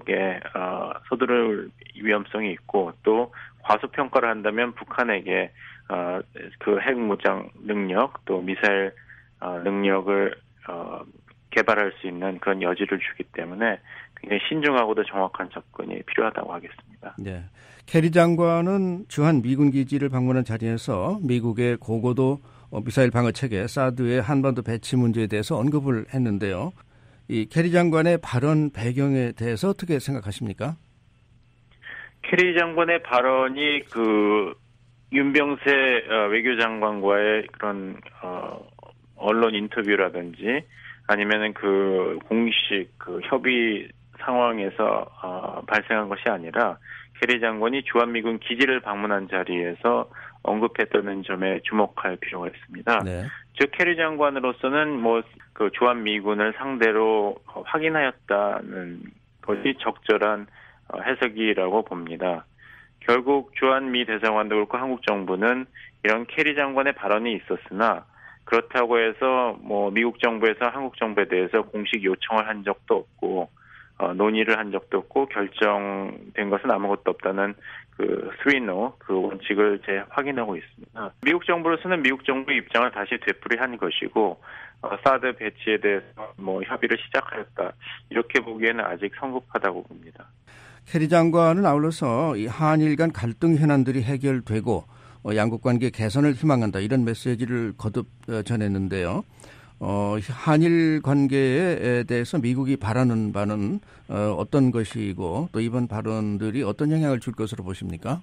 서두를 위험성이 있고 또 과소평가를 한다면 북한에게 그 핵무장 능력 또 미사일 능력을 개발할 수 있는 그런 여지를 주기 때문에 굉장히 신중하고도 정확한 접근이 필요하다고 하겠습니다. 네. 캐리 장관은 주한 미군 기지를 방문한 자리에서 미국의 고고도 미사일 방어 체계 사드의 한반도 배치 문제에 대해서 언급을 했는데요. 이 캐리 장관의 발언 배경에 대해서 어떻게 생각하십니까? 캐리 장관의 발언이 그 윤병세 외교장관과의 그런 언론 인터뷰라든지 아니면은 그 공식 그 협의 상황에서 발생한 것이 아니라 캐리 장관이 주한미군 기지를 방문한 자리에서 언급했다는 점에 주목할 필요가 있습니다. 네. 즉 캐리 장관으로서는 뭐 그 주한미군을 상대로 확인하였다는 것이 적절한 해석이라고 봅니다. 결국 주한미 대사관도 그렇고 한국 정부는 이런 캐리 장관의 발언이 있었으나 그렇다고 해서 뭐 미국 정부에서 한국 정부에 대해서 공식 요청을 한 적도 없고 논의를 한 적도 없고 결정된 것은 아무것도 없다는 그 3-no 그 원칙을 재확인하고 있습니다. 미국 정부로서는 미국 정부의 입장을 다시 되풀이한 것이고 사드 배치에 대해서 뭐 협의를 시작하였다 이렇게 보기에는 아직 성급하다고 봅니다. 캐리 장관은 아울러서 이 한일 간 갈등 현안들이 해결되고 양국 관계 개선을 희망한다 이런 메시지를 거듭 전했는데요. 한일 관계에 대해서 미국이 바라는 바는 어떤 것이고 또 이번 발언들이 어떤 영향을 줄 것으로 보십니까?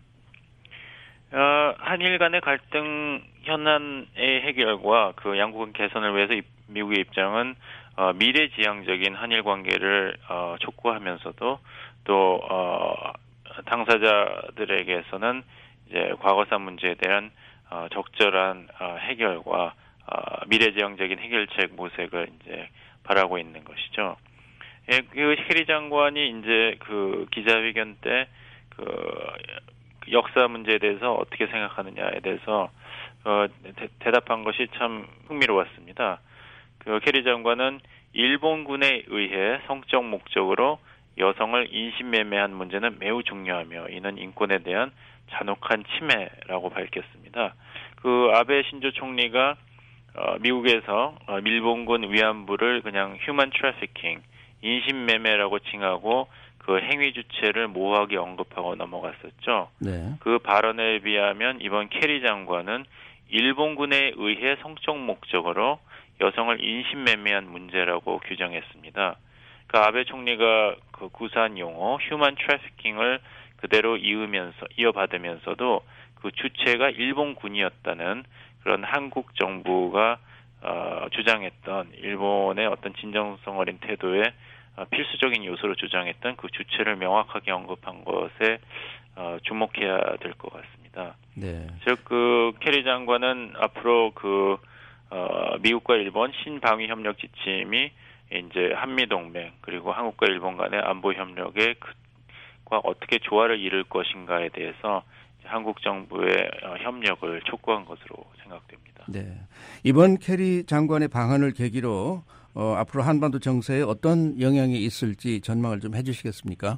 한일 간의 갈등 현안의 해결과 그 양국 개선을 위해서 미국의 입장은 미래지향적인 한일 관계를 촉구하면서도 또 당사자들에게서는 이제 과거사 문제에 대한 적절한 해결과 미래지향적인 해결책 모색을 이제 바라고 있는 것이죠. 예, 그 캐리 장관이 이제 그 기자회견 때 그 역사 문제에 대해서 어떻게 생각하느냐에 대해서 대답한 것이 참 흥미로웠습니다. 그 캐리 장관은 일본군에 의해 성적 목적으로 여성을 인신매매한 문제는 매우 중요하며 이는 인권에 대한 잔혹한 침해라고 밝혔습니다. 그 아베 신조 총리가 미국에서 일본군 위안부를 그냥 휴먼 트래피킹, 인신매매라고 칭하고 그 행위 주체를 모호하게 언급하고 넘어갔었죠. 네. 그 발언에 비하면 이번 캐리 장관은 일본군에 의해 성적 목적으로 여성을 인신매매한 문제라고 규정했습니다. 그 아베 총리가 그 구사한 용어 휴먼 트래피킹을 그대로 이어받으면서도 그 주체가 일본군이었다는 그런 한국 정부가 주장했던 일본의 어떤 진정성 어린 태도에 필수적인 요소로 주장했던 그 주체를 명확하게 언급한 것에 주목해야 될 것 같습니다. 네. 즉 그 캐리 장관은 앞으로 그 미국과 일본 신방위 협력 지침이 이제 한미 동맹 그리고 한국과 일본 간의 안보 협력에 과 어떻게 조화를 이룰 것인가에 대해서 한국 정부의 협력을 촉구한 것으로 생각됩니다. 네. 이번 캐리 장관의 방한을 계기로 앞으로 한반도 정세에 어떤 영향이 있을지 전망을 좀 해주시겠습니까?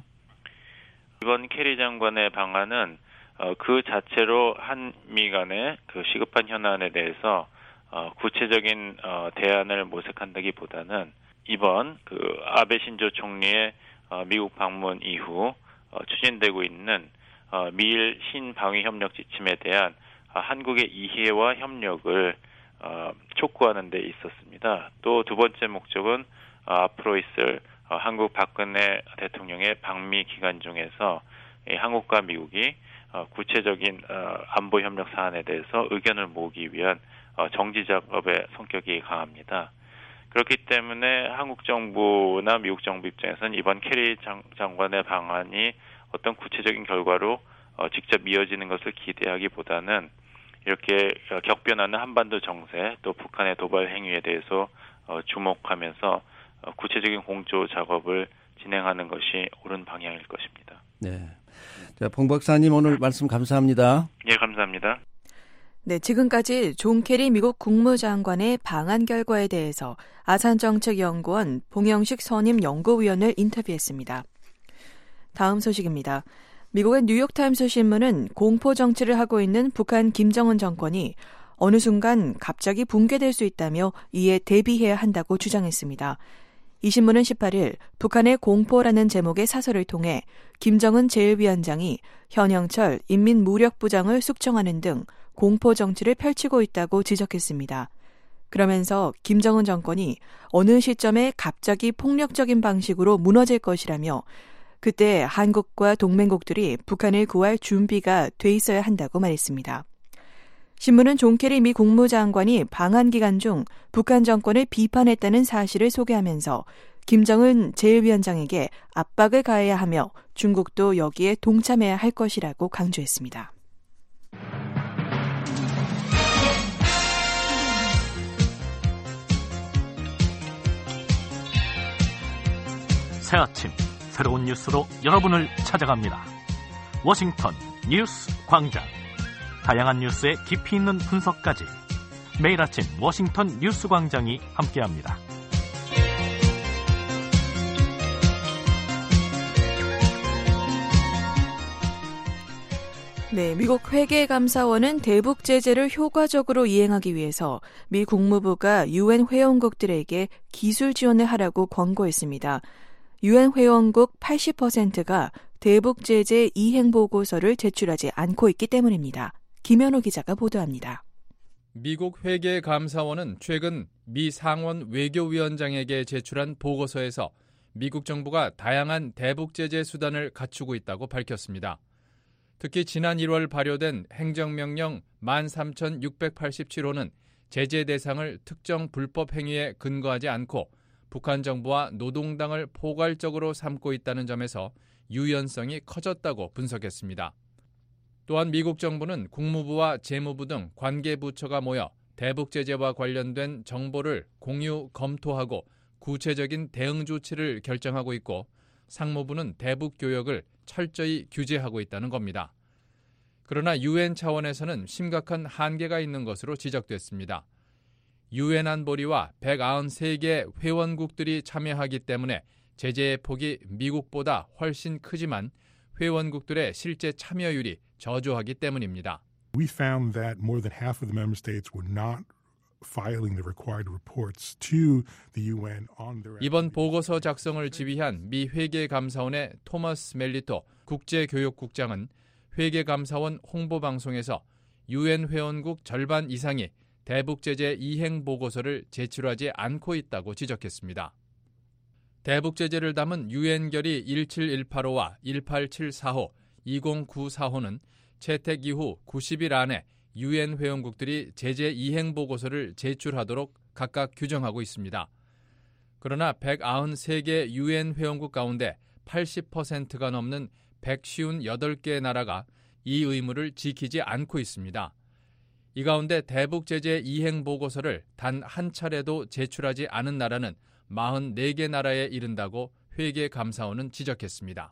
이번 캐리 장관의 방한은 그 자체로 한미 간의 그 시급한 현안에 대해서 구체적인 대안을 모색한다기보다는 이번 그 아베 신조 총리의 미국 방문 이후 추진되고 있는 미일 신방위 협력 지침에 대한 한국의 이해와 협력을 촉구하는 데 있었습니다. 또 두 번째 목적은 앞으로 있을 한국 박근혜 대통령의 방미 기간 중에서 한국과 미국이 구체적인 안보 협력 사안에 대해서 의견을 모으기 위한 정지 작업의 성격이 강합니다. 그렇기 때문에 한국 정부나 미국 정부 입장에서는 이번 캐리 장관의 방안이 어떤 구체적인 결과로 직접 이어지는 것을 기대하기보다는 이렇게 격변하는 한반도 정세 또 북한의 도발 행위에 대해서 주목하면서 구체적인 공조 작업을 진행하는 것이 옳은 방향일 것입니다. 네. 자, 봉 박사님 오늘 말씀 감사합니다. 예, 감사합니다. 네, 지금까지 존 케리 미국 국무장관의 방한 결과에 대해서 아산정책연구원 봉영식 선임 연구위원을 인터뷰했습니다. 다음 소식입니다. 미국의 뉴욕타임스 신문은 공포 정치를 하고 있는 북한 김정은 정권이 어느 순간 갑자기 붕괴될 수 있다며 이에 대비해야 한다고 주장했습니다. 이 신문은 18일 북한의 공포라는 제목의 사설을 통해 김정은 제1위원장이 현영철 인민무력부장을 숙청하는 등 공포 정치를 펼치고 있다고 지적했습니다. 그러면서 김정은 정권이 어느 시점에 갑자기 폭력적인 방식으로 무너질 것이라며 그때 한국과 동맹국들이 북한을 구할 준비가 돼 있어야 한다고 말했습니다. 신문은 존 케리 미 국무장관이 방한 기간 중 북한 정권을 비판했다는 사실을 소개하면서 김정은 제1위원장에게 압박을 가해야 하며 중국도 여기에 동참해야 할 것이라고 강조했습니다. 새 아침 새로운 뉴스로 여러분을 찾아갑니다. 워싱턴 뉴스 광장. 다양한 뉴스의 깊이 있는 분석까지 매일 아침 워싱턴 뉴스 광장이 함께합니다. 네, 미국 회계감사원은 대북 제재를 효과적으로 이행하기 위해서 미 국무부가 유엔 회원국들에게 기술 지원을 하라고 권고했습니다. 유엔 회원국 80%가 대북 제재 이행 보고서를 제출하지 않고 있기 때문입니다. 김현우 기자가 보도합니다. 미국 회계감사원은 최근 미 상원 외교위원장에게 제출한 보고서에서 미국 정부가 다양한 대북 제재 수단을 갖추고 있다고 밝혔습니다. 특히 지난 1월 발효된 행정명령 13,687호는 제재 대상을 특정 불법 행위에 근거하지 않고 북한 정부와 노동당을 포괄적으로 삼고 있다는 점에서 유연성이 커졌다고 분석했습니다. 또한 미국 정부는 국무부와 재무부 등 관계부처가 모여 대북 제재와 관련된 정보를 공유, 검토하고 구체적인 대응 조치를 결정하고 있고 상무부는 대북 교역을 철저히 규제하고 있다는 겁니다. 그러나 유엔 차원에서는 심각한 한계가 있는 것으로 지적됐습니다. 유엔 안보리와 193개 회원국들이 참여하기 때문에 제재의 폭이 미국보다 훨씬 크지만 회원국들의 실제 참여율이 저조하기 때문입니다. We found that more than half of the member states were not filing the required reports to the UN on their 이번 보고서 작성을 지휘한 미 회계감사원의 토머스 멜리토 국제교육국장은 회계감사원 홍보방송에서 유엔 회원국 절반 이상이 대북제재 이행 보고서를 제출하지 않고 있다고 지적했습니다. 대북제재를 담은 유엔 결의 17185와 18745, 2094호는 채택 이후 90일 안에 유엔 회원국들이 제재 이행 보고서를 제출하도록 각각 규정하고 있습니다. 그러나 193개 유엔 회원국 가운데 80%가 넘는 158개 나라가 이 의무를 지키지 않고 있습니다. 이 가운데 대북 제재 이행 보고서를 단 한 차례도 제출하지 않은 나라는 44개 나라에 이른다고 회계감사원은 지적했습니다.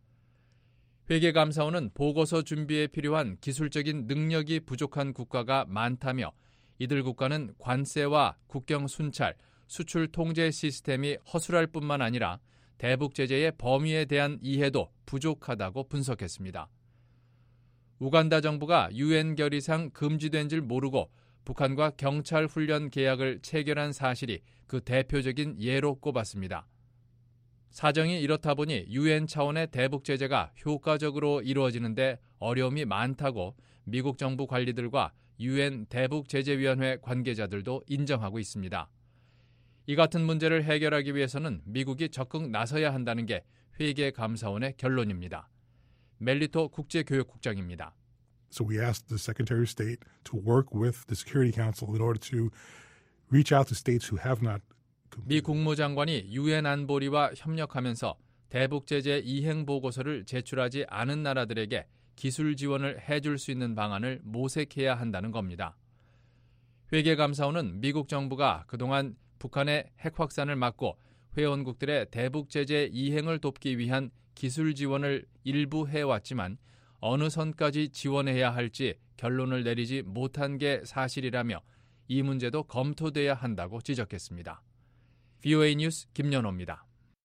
회계감사원은 보고서 준비에 필요한 기술적인 능력이 부족한 국가가 많다며 이들 국가는 관세와 국경 순찰, 수출 통제 시스템이 허술할 뿐만 아니라 대북 제재의 범위에 대한 이해도 부족하다고 분석했습니다. 우간다 정부가 유엔 결의상 금지된 줄 모르고 북한과 경찰 훈련 계약을 체결한 사실이 그 대표적인 예로 꼽았습니다. 사정이 이렇다 보니 유엔 차원의 대북 제재가 효과적으로 이루어지는데 어려움이 많다고 미국 정부 관리들과 유엔 대북제재위원회 관계자들도 인정하고 있습니다. 이 같은 문제를 해결하기 위해서는 미국이 적극 나서야 한다는 게 회계감사원의 결론입니다. 멜리토 국제교육국장입니다. So we asked the Secretary of State to work with the Security Council in order to reach out to states who have not. 미 국무장관이 유엔 안보리와 협력하면서 대북 제재 이행 보고서를 제출하지 않은 나라들에게 기술 지원을 해줄 수 있는 방안을 모색해야 한다는 겁니다. 회계감사원은 미국 정부가 그동안 북한의 핵 확산을 막고 회원국들의 대북 제재 이행을 돕기 위한 기술 지원을 일부 해왔지만 어느 선까지 지원해야 할지 결론을 내리지 못한 게 사실이라며 이 문제도 검토돼야 한다고 지적했습니다. VOA 뉴스 김연호입니다.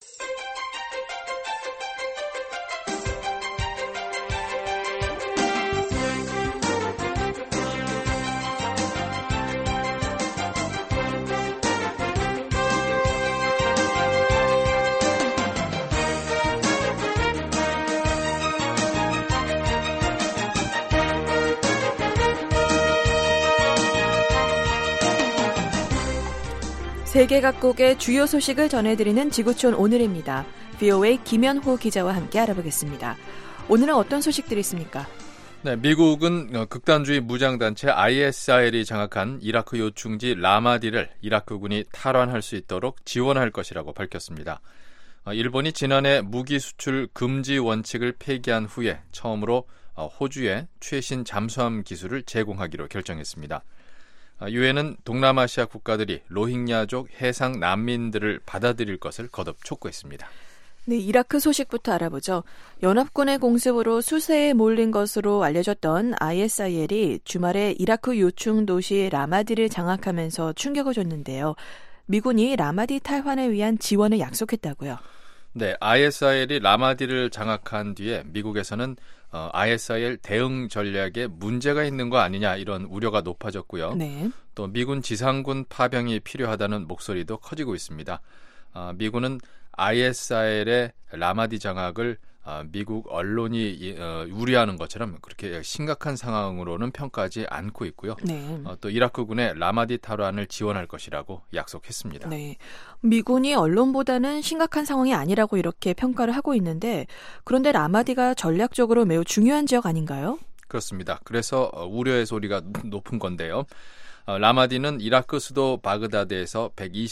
세계 각국의 주요 소식을 전해드리는 지구촌 오늘입니다. VOA 김연호 기자와 함께 알아보겠습니다. 오늘은 어떤 소식들이 있습니까? 네, 미국은 극단주의 무장단체 ISIL이 장악한 이라크 요충지 라마디를 이라크군이 탈환할 수 있도록 지원할 것이라고 밝혔습니다. 일본이 지난해 무기 수출 금지 원칙을 폐기한 후에 처음으로 호주에 최신 잠수함 기술을 제공하기로 결정했습니다. 유엔은 동남아시아 국가들이 로힝야족 해상 난민들을 받아들일 것을 거듭 촉구했습니다. 네, 이라크 소식부터 알아보죠. 연합군의 공습으로 수세에 몰린 것으로 알려졌던 ISIL이 주말에 이라크 요충 도시 라마디를 장악하면서 충격을 줬는데요. 미군이 라마디 탈환을 위한 지원을 약속했다고요. 네, ISIL이 라마디를 장악한 뒤에 미국에서는 ISIL 대응 전략에 문제가 있는 거 아니냐 이런 우려가 높아졌고요. 네. 또 미군 지상군 파병이 필요하다는 목소리도 커지고 있습니다. 미군은 ISIL의 라마디 장악을 미국 언론이 우려하는 것처럼 그렇게 심각한 상황으로는 평가하지 않고 있고요. 네. 또 이라크군의 라마디 탈환을 지원할 것이라고 약속했습니다. 네. 미군이 언론보다는 심각한 상황이 아니라고 이렇게 평가를 하고 있는데 그런데 라마디가 전략적으로 매우 중요한 지역 아닌가요? 그렇습니다. 그래서 우려의 소리가 높은 건데요. 라마디는 이라크 수도 바그다드에서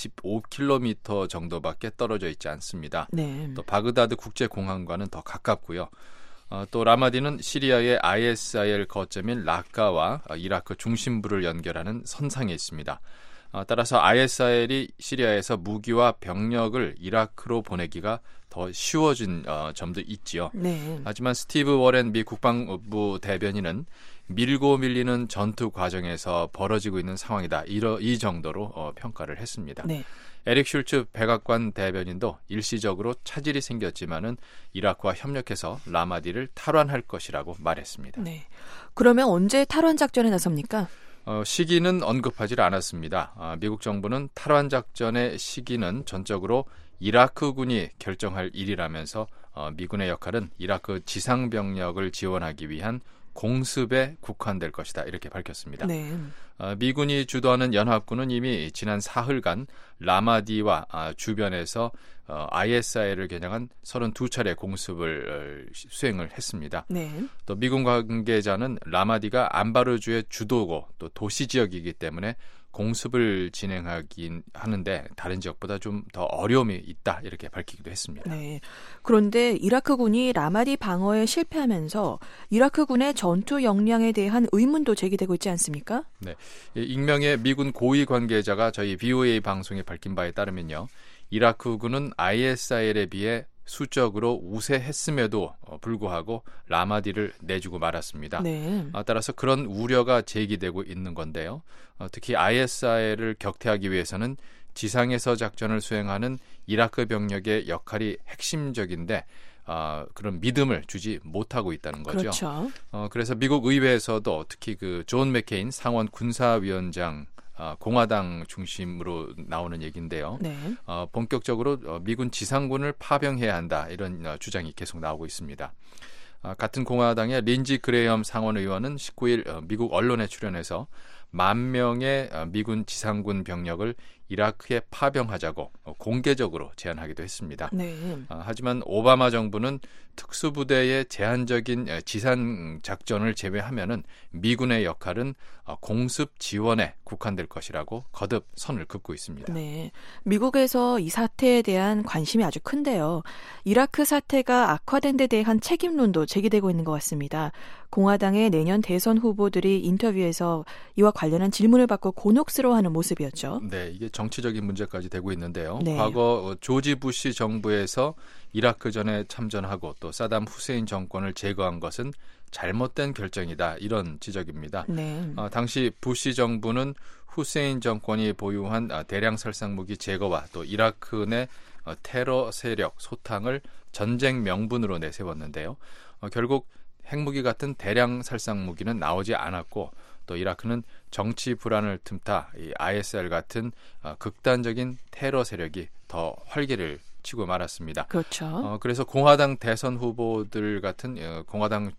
125km 정도밖에 떨어져 있지 않습니다. 네. 또 바그다드 국제공항과는 더 가깝고요. 또 라마디는 시리아의 ISIL 거점인 라카와 이라크 중심부를 연결하는 선상에 있습니다. 따라서 ISIL이 시리아에서 무기와 병력을 이라크로 보내기가 더 쉬워진 점도 있지요. 네. 하지만 스티브 워렌 미 국방부 대변인은 밀고 밀리는 전투 과정에서 벌어지고 있는 상황이다. 이 정도로 평가를 했습니다. 네. 에릭 슐츠 백악관 대변인도 일시적으로 차질이 생겼지만은 이라크와 협력해서 라마디를 탈환할 것이라고 말했습니다. 네. 그러면 언제 탈환 작전에 나섭니까? 시기는 언급하지 않았습니다. 미국 정부는 탈환 작전의 시기는 전적으로 이라크군이 결정할 일이라면서 미군의 역할은 이라크 지상병력을 지원하기 위한 공습에 국한될 것이다 이렇게 밝혔습니다. 네. 미군이 주도하는 연합군은 이미 지난 사흘간 라마디와 주변에서 ISIL을 겨냥한 32차례 공습을 수행을 했습니다. 네. 또 미군 관계자는 라마디가 안바르주의 주도고 또 도시 지역이기 때문에 공습을 진행하긴 하는데 다른 지역보다 좀 더 어려움이 있다 이렇게 밝히기도 했습니다. 네. 그런데 이라크군이 라마디 방어에 실패하면서 이라크군의 전투 역량에 대한 의문도 제기되고 있지 않습니까? 네. 익명의 미군 고위 관계자가 저희 VOA 방송에 밝힌 바에 따르면요. 이라크군은 ISIL에 비해 수적으로 우세했음에도 불구하고 라마디를 내주고 말았습니다. 네. 따라서 그런 우려가 제기되고 있는 건데요. 특히 ISIL을 격퇴하기 위해서는 지상에서 작전을 수행하는 이라크 병력의 역할이 핵심적인데 그런 믿음을 주지 못하고 있다는 거죠. 그렇죠. 그래서 미국 의회에서도 특히 그 존 맥케인 상원 군사위원장 공화당 중심으로 나오는 얘기인데요. 네. 본격적으로 미군 지상군을 파병해야 한다 이런 주장이 계속 나오고 있습니다. 같은 공화당의 린지 그레이엄 상원 의원은 19일 미국 언론에 출연해서 10,000명의 미군 지상군 병력을 이라크에 파병하자고 공개적으로 제안하기도 했습니다. 네. 하지만 오바마 정부는 특수부대의 제한적인 지상 작전을 제외하면은 미군의 역할은 공습 지원에 국한될 것이라고 거듭 선을 긋고 있습니다. 네, 미국에서 이 사태에 대한 관심이 아주 큰데요. 이라크 사태가 악화된 데 대한 책임론도 제기되고 있는 것 같습니다. 공화당의 내년 대선 후보들이 인터뷰에서 이와 관련한 질문을 받고 곤혹스러워하는 모습이었죠. 네, 이게 정치적인 문제까지 되고 있는데요. 네. 과거 조지 부시 정부에서 이라크전에 참전하고 또 사담 후세인 정권을 제거한 것은 잘못된 결정이다, 이런 지적입니다. 네. 당시 부시 정부는 후세인 정권이 보유한 대량 살상무기 제거와 또 이라크 내 테러 세력 소탕을 전쟁 명분으로 내세웠는데요. 결국 핵무기 같은 대량 살상무기는 나오지 않았고 또 이라크는 정치 불안을 틈타 이 ISR 같은 극단적인 테러 세력이 더 활개를 치고 말았습니다. 그렇죠. 그래서 공화당 대선 후보들 같은 공화당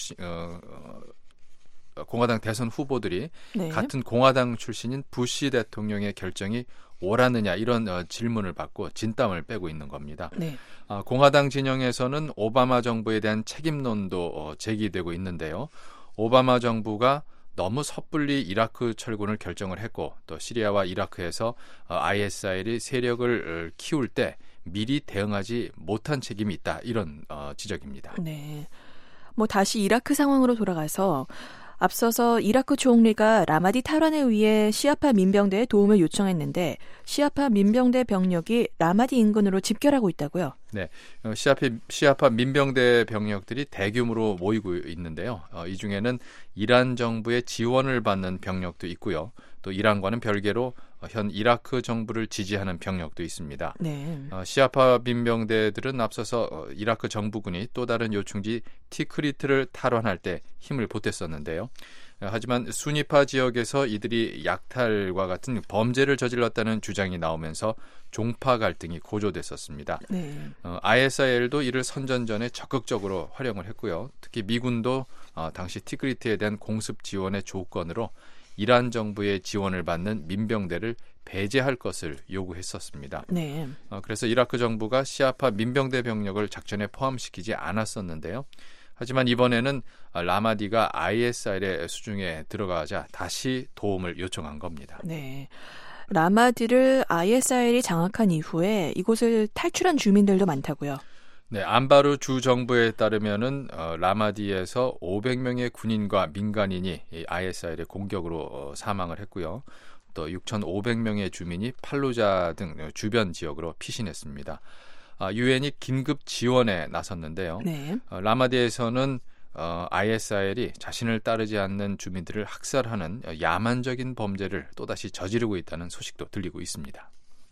대선 후보들이 네. 같은 공화당 출신인 부시 대통령의 결정이 옳았느냐, 이런 질문을 받고 진땀을 빼고 있는 겁니다. 네. 공화당 진영에서는 오바마 정부에 대한 책임론도 제기되고 있는데요. 오바마 정부가 너무 섣불리 이라크 철군을 결정을 했고 또 시리아와 이라크에서 ISIL이 세력을 키울 때 미리 대응하지 못한 책임이 있다, 이런 지적입니다. 네. 다시 이라크 상황으로 돌아가서 앞서서 이라크 총리가 라마디 탈환을 위해 시아파 민병대에 도움을 요청했는데 시아파 민병대 병력이 라마디 인근으로 집결하고 있다고요? 네, 시아파 민병대 병력들이 대규모로 모이고 있는데요. 이 중에는 이란 정부의 지원을 받는 병력도 있고요. 또 이란과는 별개로 현 이라크 정부를 지지하는 병력도 있습니다. 네. 시아파 민병대들은 앞서서 이라크 정부군이 또 다른 요충지 티크리트를 탈환할 때 힘을 보탰었는데요. 하지만 순위파 지역에서 이들이 약탈과 같은 범죄를 저질렀다는 주장이 나오면서 종파 갈등이 고조됐었습니다. 네. ISIL도 이를 선전전에 적극적으로 활용을 했고요. 특히 미군도 당시 티크리트에 대한 공습 지원의 조건으로 이란 정부의 지원을 받는 민병대를 배제할 것을 요구했었습니다. 네. 그래서 이라크 정부가 시아파 민병대 병력을 작전에 포함시키지 않았었는데요. 하지만 이번에는 라마디가 ISIL의 수중에 들어가자 다시 도움을 요청한 겁니다. 네. 라마디를 ISIL이 장악한 이후에 이곳을 탈출한 주민들도 많다고요. 네, 안바르 주 정부에 따르면은 라마디에서 500명의 군인과 민간인이 ISIL의 공격으로 사망을 했고요. 또 6,500명의 주민이 팔루자 등 주변 지역으로 피신했습니다. 유엔이 긴급 지원에 나섰는데요. 네. 라마디에서는 ISIL이 자신을 따르지 않는 주민들을 학살하는 야만적인 범죄를 또다시 저지르고 있다는 소식도 들리고 있습니다.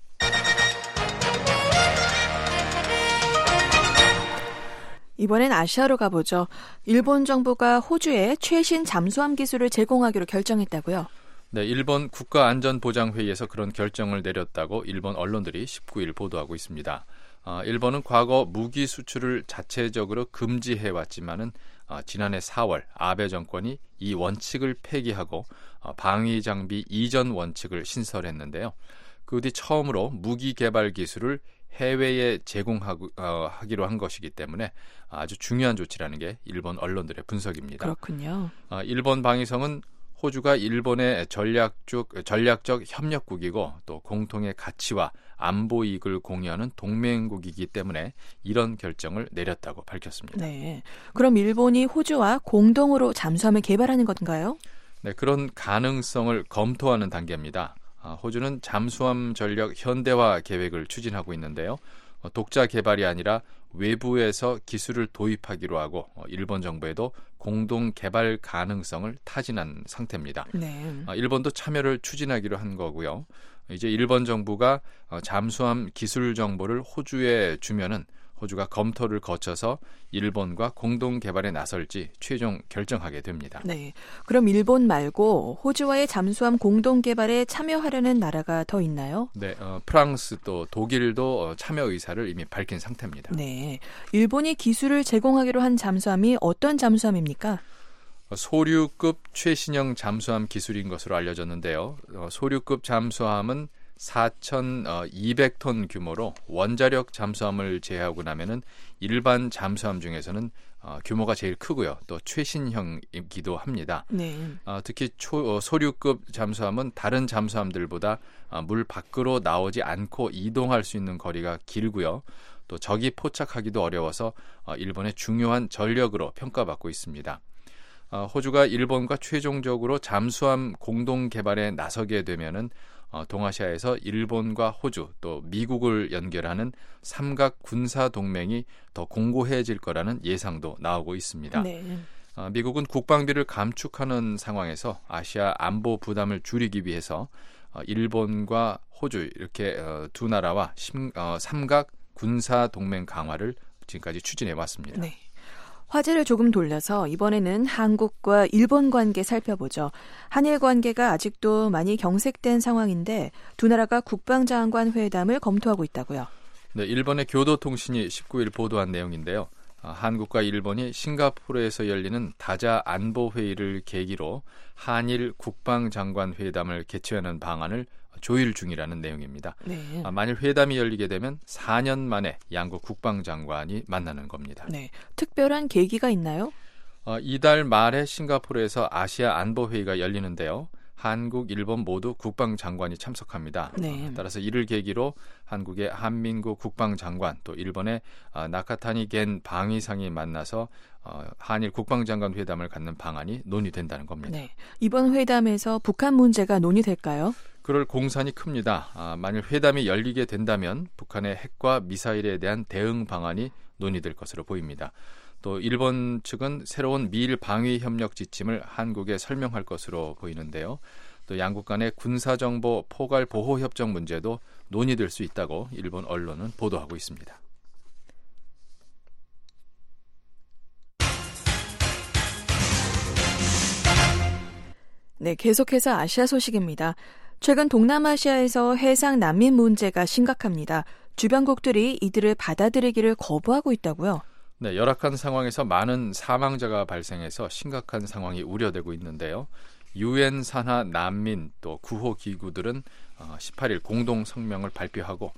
이번엔 아시아로 가보죠. 일본 정부가 호주에 최신 잠수함 기술을 제공하기로 결정했다고요? 네, 일본 국가안전보장회의에서 그런 결정을 내렸다고 일본 언론들이 19일 보도하고 있습니다. 일본은 과거 무기 수출을 자체적으로 금지해왔지만은 지난해 4월 아베 정권이 이 원칙을 폐기하고 방위 장비 이전 원칙을 신설했는데요. 그 뒤 처음으로 무기 개발 기술을 해외에 제공하기로 한 것이기 때문에 아주 중요한 조치라는 게 일본 언론들의 분석입니다. 그렇군요. 일본 방위성은 호주가 일본의 전략적 협력국이고 또 공통의 가치와 안보 이익을 공유하는 동맹국이기 때문에 이런 결정을 내렸다고 밝혔습니다. 네, 그럼 일본이 호주와 공동으로 잠수함을 개발하는 건가요? 네, 그런 가능성을 검토하는 단계입니다. 호주는 잠수함 전력 현대화 계획을 추진하고 있는데요. 독자 개발이 아니라 외부에서 기술을 도입하기로 하고 일본 정부에도 공동 개발 가능성을 타진한 상태입니다. 네. 일본도 참여를 추진하기로 한 거고요. 이제 일본 정부가 잠수함 기술 정보를 호주에 주면은 호주가 검토를 거쳐서 일본과 공동 개발에 나설지 최종 결정하게 됩니다. 네. 그럼 일본 말고 호주와의 잠수함 공동 개발에 참여하려는 나라가 더 있나요? 네, 프랑스 또 독일도 참여 의사를 이미 밝힌 상태입니다. 네. 일본이 기술을 제공하기로 한 잠수함이 어떤 잠수함입니까? 소류급 최신형 잠수함 기술인 것으로 알려졌는데요. 소류급 잠수함은 4,200톤 규모로 원자력 잠수함을 제외하고 나면은 일반 잠수함 중에서는 규모가 제일 크고요. 또 최신형이기도 합니다. 네. 특히 소류급 잠수함은 다른 잠수함들보다 물 밖으로 나오지 않고 이동할 수 있는 거리가 길고요. 또 적이 포착하기도 어려워서 일본의 중요한 전력으로 평가받고 있습니다. 호주가 일본과 최종적으로 잠수함 공동 개발에 나서게 되면은 동아시아에서 일본과 호주 또 미국을 연결하는 삼각 군사 동맹이 더 공고해질 거라는 예상도 나오고 있습니다. 네. 미국은 국방비를 감축하는 상황에서 아시아 안보 부담을 줄이기 위해서 일본과 호주 이렇게 두 나라와 삼각 군사 동맹 강화를 지금까지 추진해 왔습니다. 네. 화제를 조금 돌려서 이번에는 한국과 일본 관계 살펴보죠. 한일 관계가 아직도 많이 경색된 상황인데 두 나라가 국방장관 회담을 검토하고 있다고요. 네, 일본의 교도통신이 19일 보도한 내용인데요. 한국과 일본이 싱가포르에서 열리는 다자 안보회의를 계기로 한일 국방장관 회담을 개최하는 방안을 조율 중이라는 내용입니다. 네. 만일 회담이 열리게 되면 4년 만에 양국 국방장관이 만나는 겁니다. 네. 특별한 계기가 있나요? 이달 말에 싱가포르에서 아시아 안보회의가 열리는데요. 한국, 일본 모두 국방장관이 참석합니다. 네. 따라서 이를 계기로 한국의 한민구 국방장관 또 일본의 나카타니 겐 방위상이 만나서 한일 국방장관 회담을 갖는 방안이 논의된다는 겁니다. 네. 이번 회담에서 북한 문제가 논의될까요? 그럴 공산이 큽니다. 만일 회담이 열리게 된다면 북한의 핵과 미사일에 대한 대응 방안이 논의될 것으로 보입니다. 또 일본 측은 새로운 미일 방위 협력 지침을 한국에 설명할 것으로 보이는데요. 또 양국 간의 군사정보 포괄 보호 협정 문제도 논의될 수 있다고 일본 언론은 보도하고 있습니다. 네, 계속해서 아시아 소식입니다. 최근 동남아시아에서 해상 난민 문제가 심각합니다. 주변국들이 이들을 받아들이기를 거부하고 있다고요? 네, 열악한 상황에서 많은 사망자가 발생해서 심각한 상황이 우려되고 있는데요. 유엔 산하 난민 또 구호 기구들은 18일 공동 성명을 발표하고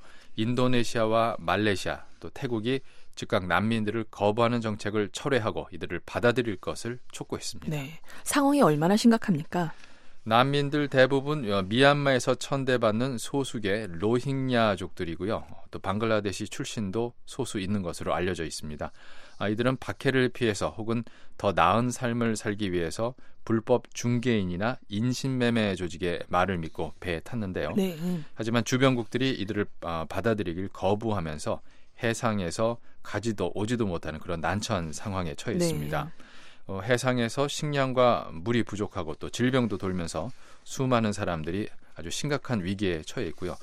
인도네시아와 말레이시아 또 태국이 즉각 난민들을 거부하는 정책을 철회하고 이들을 받아들일 것을 촉구했습니다. 네, 상황이 얼마나 심각합니까? 난민들 대부분 미얀마에서 천대받는 소수계 로힝야족들이고요. 또 방글라데시 출신도 소수 있는 것으로 알려져 있습니다. 이들은 박해를 피해서 혹은 더 나은 삶을 살기 위해서 불법 중개인이나 인신매매 조직의 말을 믿고 배에 탔는데요. 네. 하지만 주변국들이 이들을 받아들이길 거부하면서 해상에서 가지도 오지도 못하는 그런 난처한 상황에 처했습니다. 네. 해상에서 식량과 물이 부족하고 또 질병도 돌면서 수많은 사람들이 아주 심각한 위기에 처해 있고요.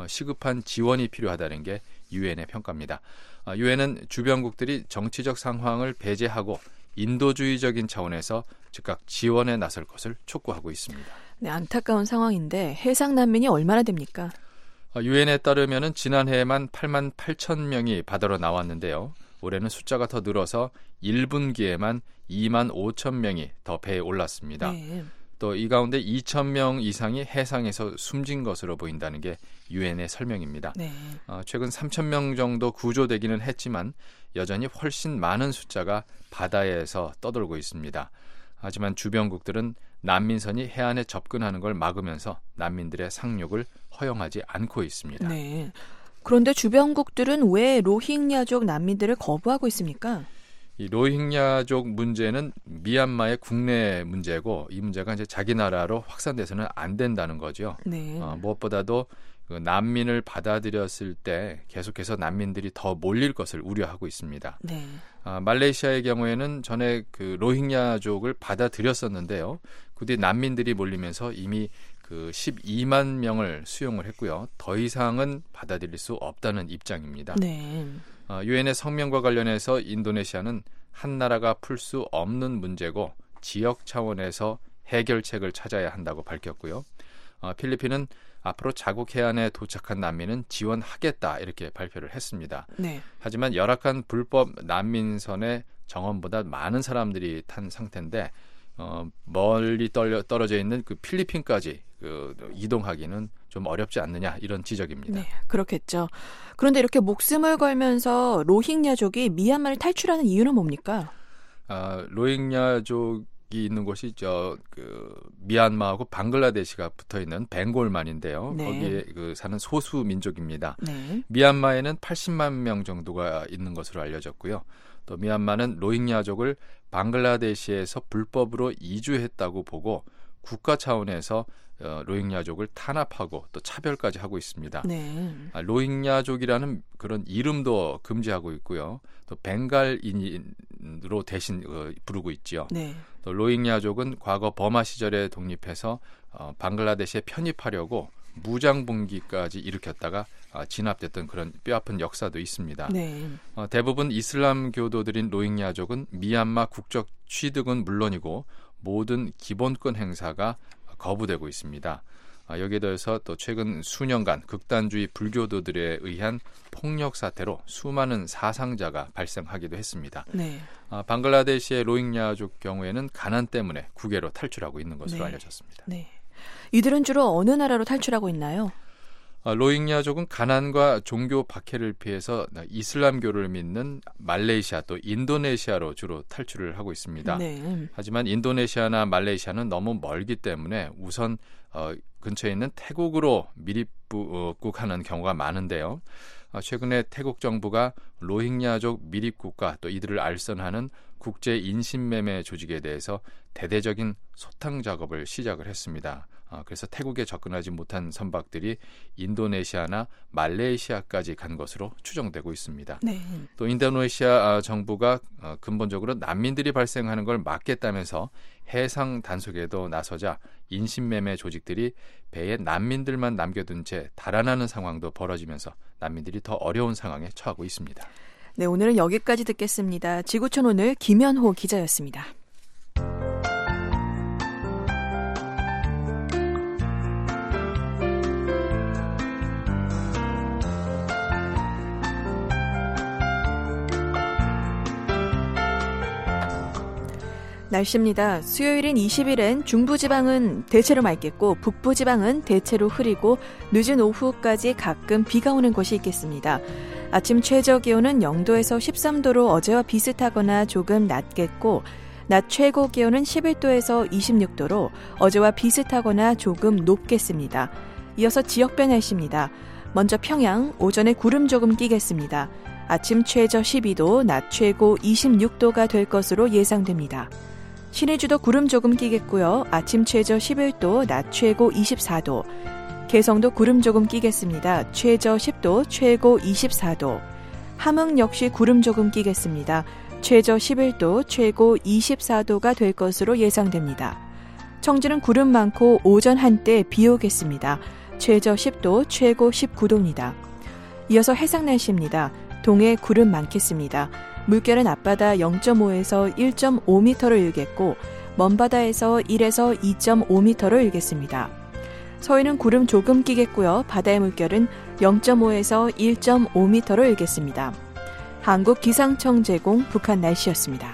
시급한 지원이 필요하다는 게 유엔의 평가입니다. 유엔은 주변국들이 정치적 상황을 배제하고 인도주의적인 차원에서 즉각 지원에 나설 것을 촉구하고 있습니다. 네, 안타까운 상황인데 해상 난민이 얼마나 됩니까? 유엔에 따르면 지난해에만 8만 8천 명이 바다로 나왔는데요. 올해는 숫자가 더 늘어서 1분기에만 2만 5천 명이 더 배에 올랐습니다. 네. 또 이 가운데 2천 명 이상이 해상에서 숨진 것으로 보인다는 게 유엔의 설명입니다. 네. 최근 3천 명 정도 구조되기는 했지만 여전히 훨씬 많은 숫자가 바다에서 떠돌고 있습니다. 하지만 주변국들은 난민선이 해안에 접근하는 걸 막으면서 난민들의 상륙을 허용하지 않고 있습니다. 네. 그런데 주변국들은 왜 로힝야족 난민들을 거부하고 있습니까? 이 로힝야족 문제는 미얀마의 국내 문제고 이 문제가 이제 자기 나라로 확산돼서는 안 된다는 거죠. 네. 무엇보다도 그 난민을 받아들였을 때 계속해서 난민들이 더 몰릴 것을 우려하고 있습니다. 네. 말레이시아의 경우에는 전에 그 로힝야족을 받아들였었는데요. 그 뒤 난민들이 몰리면서 이미 그 12만 명을 수용을 했고요. 더 이상은 받아들일 수 없다는 입장입니다. 네. 유엔의 성명과 관련해서 인도네시아는 한 나라가 풀 수 없는 문제고 지역 차원에서 해결책을 찾아야 한다고 밝혔고요. 필리핀은 앞으로 자국 해안에 도착한 난민은 지원하겠다 이렇게 발표를 했습니다. 네. 하지만 열악한 불법 난민선에 정원보다 많은 사람들이 탄 상태인데 멀리 떨어져 있는 그 필리핀까지 이동하기는 좀 어렵지 않느냐 이런 지적입니다. 네, 그렇겠죠. 그런데 이렇게 목숨을 걸면서 로힝야족이 미얀마를 탈출하는 이유는 뭡니까? 로힝야족이 있는 곳이 미얀마하고 방글라데시가 붙어 있는 벵골만인데요. 네. 거기에 사는 소수 민족입니다. 네. 미얀마에는 80만 명 정도가 있는 것으로 알려졌고요. 또 미얀마는 로힝야족을 방글라데시에서 불법으로 이주했다고 보고 국가 차원에서 로힝야족을 탄압하고 또 차별까지 하고 있습니다. 네. 로힝야족이라는 그런 이름도 금지하고 있고요. 또 벵갈인으로 대신 부르고 있지요. 네. 또 로힝야족은 과거 버마 시절에 독립해서 방글라데시에 편입하려고 무장분기까지 일으켰다가 진압됐던 그런 뼈아픈 역사도 있습니다. 네. 대부분 이슬람 교도들인 로힝야족은 미얀마 국적 취득은 물론이고 모든 기본권 행사가 거부되고 있습니다. 여기에 더해서 또 최근 수년간 극단주의 불교도들에 의한 폭력 사태로 수많은 사상자가 발생하기도 했습니다. 네. 방글라데시의 로힝야족 경우에는 가난 때문에 국외로 탈출하고 있는 것으로 알려졌습니다. 네. 이들은 주로 어느 나라로 탈출하고 있나요? 로힝야족은 가난과 종교 박해를 피해서 이슬람교를 믿는 말레이시아 또 인도네시아로 주로 탈출을 하고 있습니다. 네. 하지만 인도네시아나 말레이시아는 너무 멀기 때문에 우선 근처에 있는 태국으로 밀입국하는 경우가 많은데요. 최근에 태국 정부가 로힝야족 밀입국가 또 이들을 알선하는 국제 인신매매 조직에 대해서 대대적인 소탕 작업을 시작을 했습니다. 그래서 태국에 접근하지 못한 선박들이 인도네시아나 말레이시아까지 간 것으로 추정되고 있습니다. 네. 또 인도네시아 정부가 근본적으로 난민들이 발생하는 걸 막겠다면서 해상 단속에도 나서자 인신매매 조직들이 배에 난민들만 남겨둔 채 달아나는 상황도 벌어지면서 난민들이 더 어려운 상황에 처하고 있습니다. 네, 오늘은 여기까지 듣겠습니다. 지구촌 오늘 김현호 기자였습니다. 날씨입니다. 수요일인 20일엔 중부지방은 대체로 맑겠고 북부지방은 대체로 흐리고 늦은 오후까지 가끔 비가 오는 곳이 있겠습니다. 아침 최저기온은 0도에서 13도로 어제와 비슷하거나 조금 낮겠고 낮 최고기온은 11도에서 26도로 어제와 비슷하거나 조금 높겠습니다. 이어서 지역별 날씨입니다. 먼저 평양, 오전에 구름 조금 끼겠습니다. 아침 최저 12도, 낮 최고 26도가 될 것으로 예상됩니다. 신의주도 구름 조금 끼겠고요. 아침 최저 11도, 낮 최고 24도. 개성도 구름 조금 끼겠습니다. 최저 10도, 최고 24도. 함흥 역시 구름 조금 끼겠습니다. 최저 11도, 최고 24도가 될 것으로 예상됩니다. 청주는 구름 많고 오전 한때 비 오겠습니다. 최저 10도, 최고 19도입니다. 이어서 해상 날씨입니다. 동해 구름 많겠습니다. 물결은 앞바다 0.5에서 1.5m를 일겠고 먼바다에서 1에서 2.5m를 일겠습니다. 서해는 구름 조금 끼겠고요. 바다의 물결은 0.5에서 1.5m를 일겠습니다. 한국기상청 제공 북한 날씨였습니다.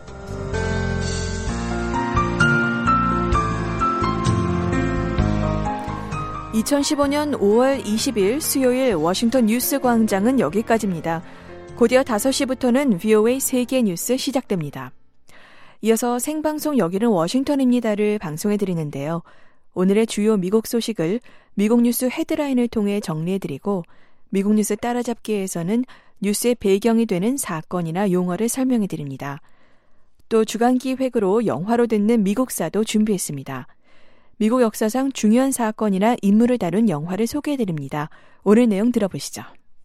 (2015년 5월 20일) 수요일 워싱턴 뉴스 광장은 여기까지입니다. 곧이어 5시부터는 VOA 세계 뉴스 시작됩니다. 이어서 생방송 여기는 워싱턴입니다를 방송해드리는데요. 오늘의 주요 미국 소식을 미국 뉴스 헤드라인을 통해 정리해드리고 미국 뉴스 따라잡기에서는 뉴스의 배경이 되는 사건이나 용어를 설명해드립니다. 또 주간기획으로 영화로 듣는 미국사도 준비했습니다. 미국 역사상 중요한 사건이나 인물을 다룬 영화를 소개해드립니다. 오늘 내용 들어보시죠.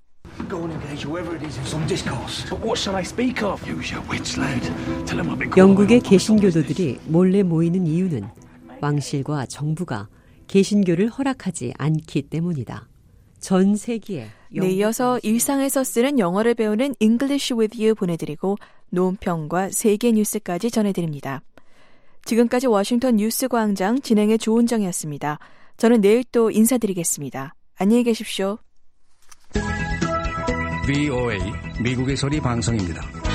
영국의 개신교도들이 몰래 모이는 이유는 왕실과 정부가 개신교를 허락하지 않기 때문이다. 전 세기에 네, 이어서 일상에서 쓰는 영어를 배우는 English with You 보내드리고 논평과 세계 뉴스까지 전해드립니다. 지금까지 워싱턴 뉴스 광장 진행의 조은정이었습니다. 저는 내일 또 인사드리겠습니다. 안녕히 계십시오. VOA 미국의 소리 방송입니다.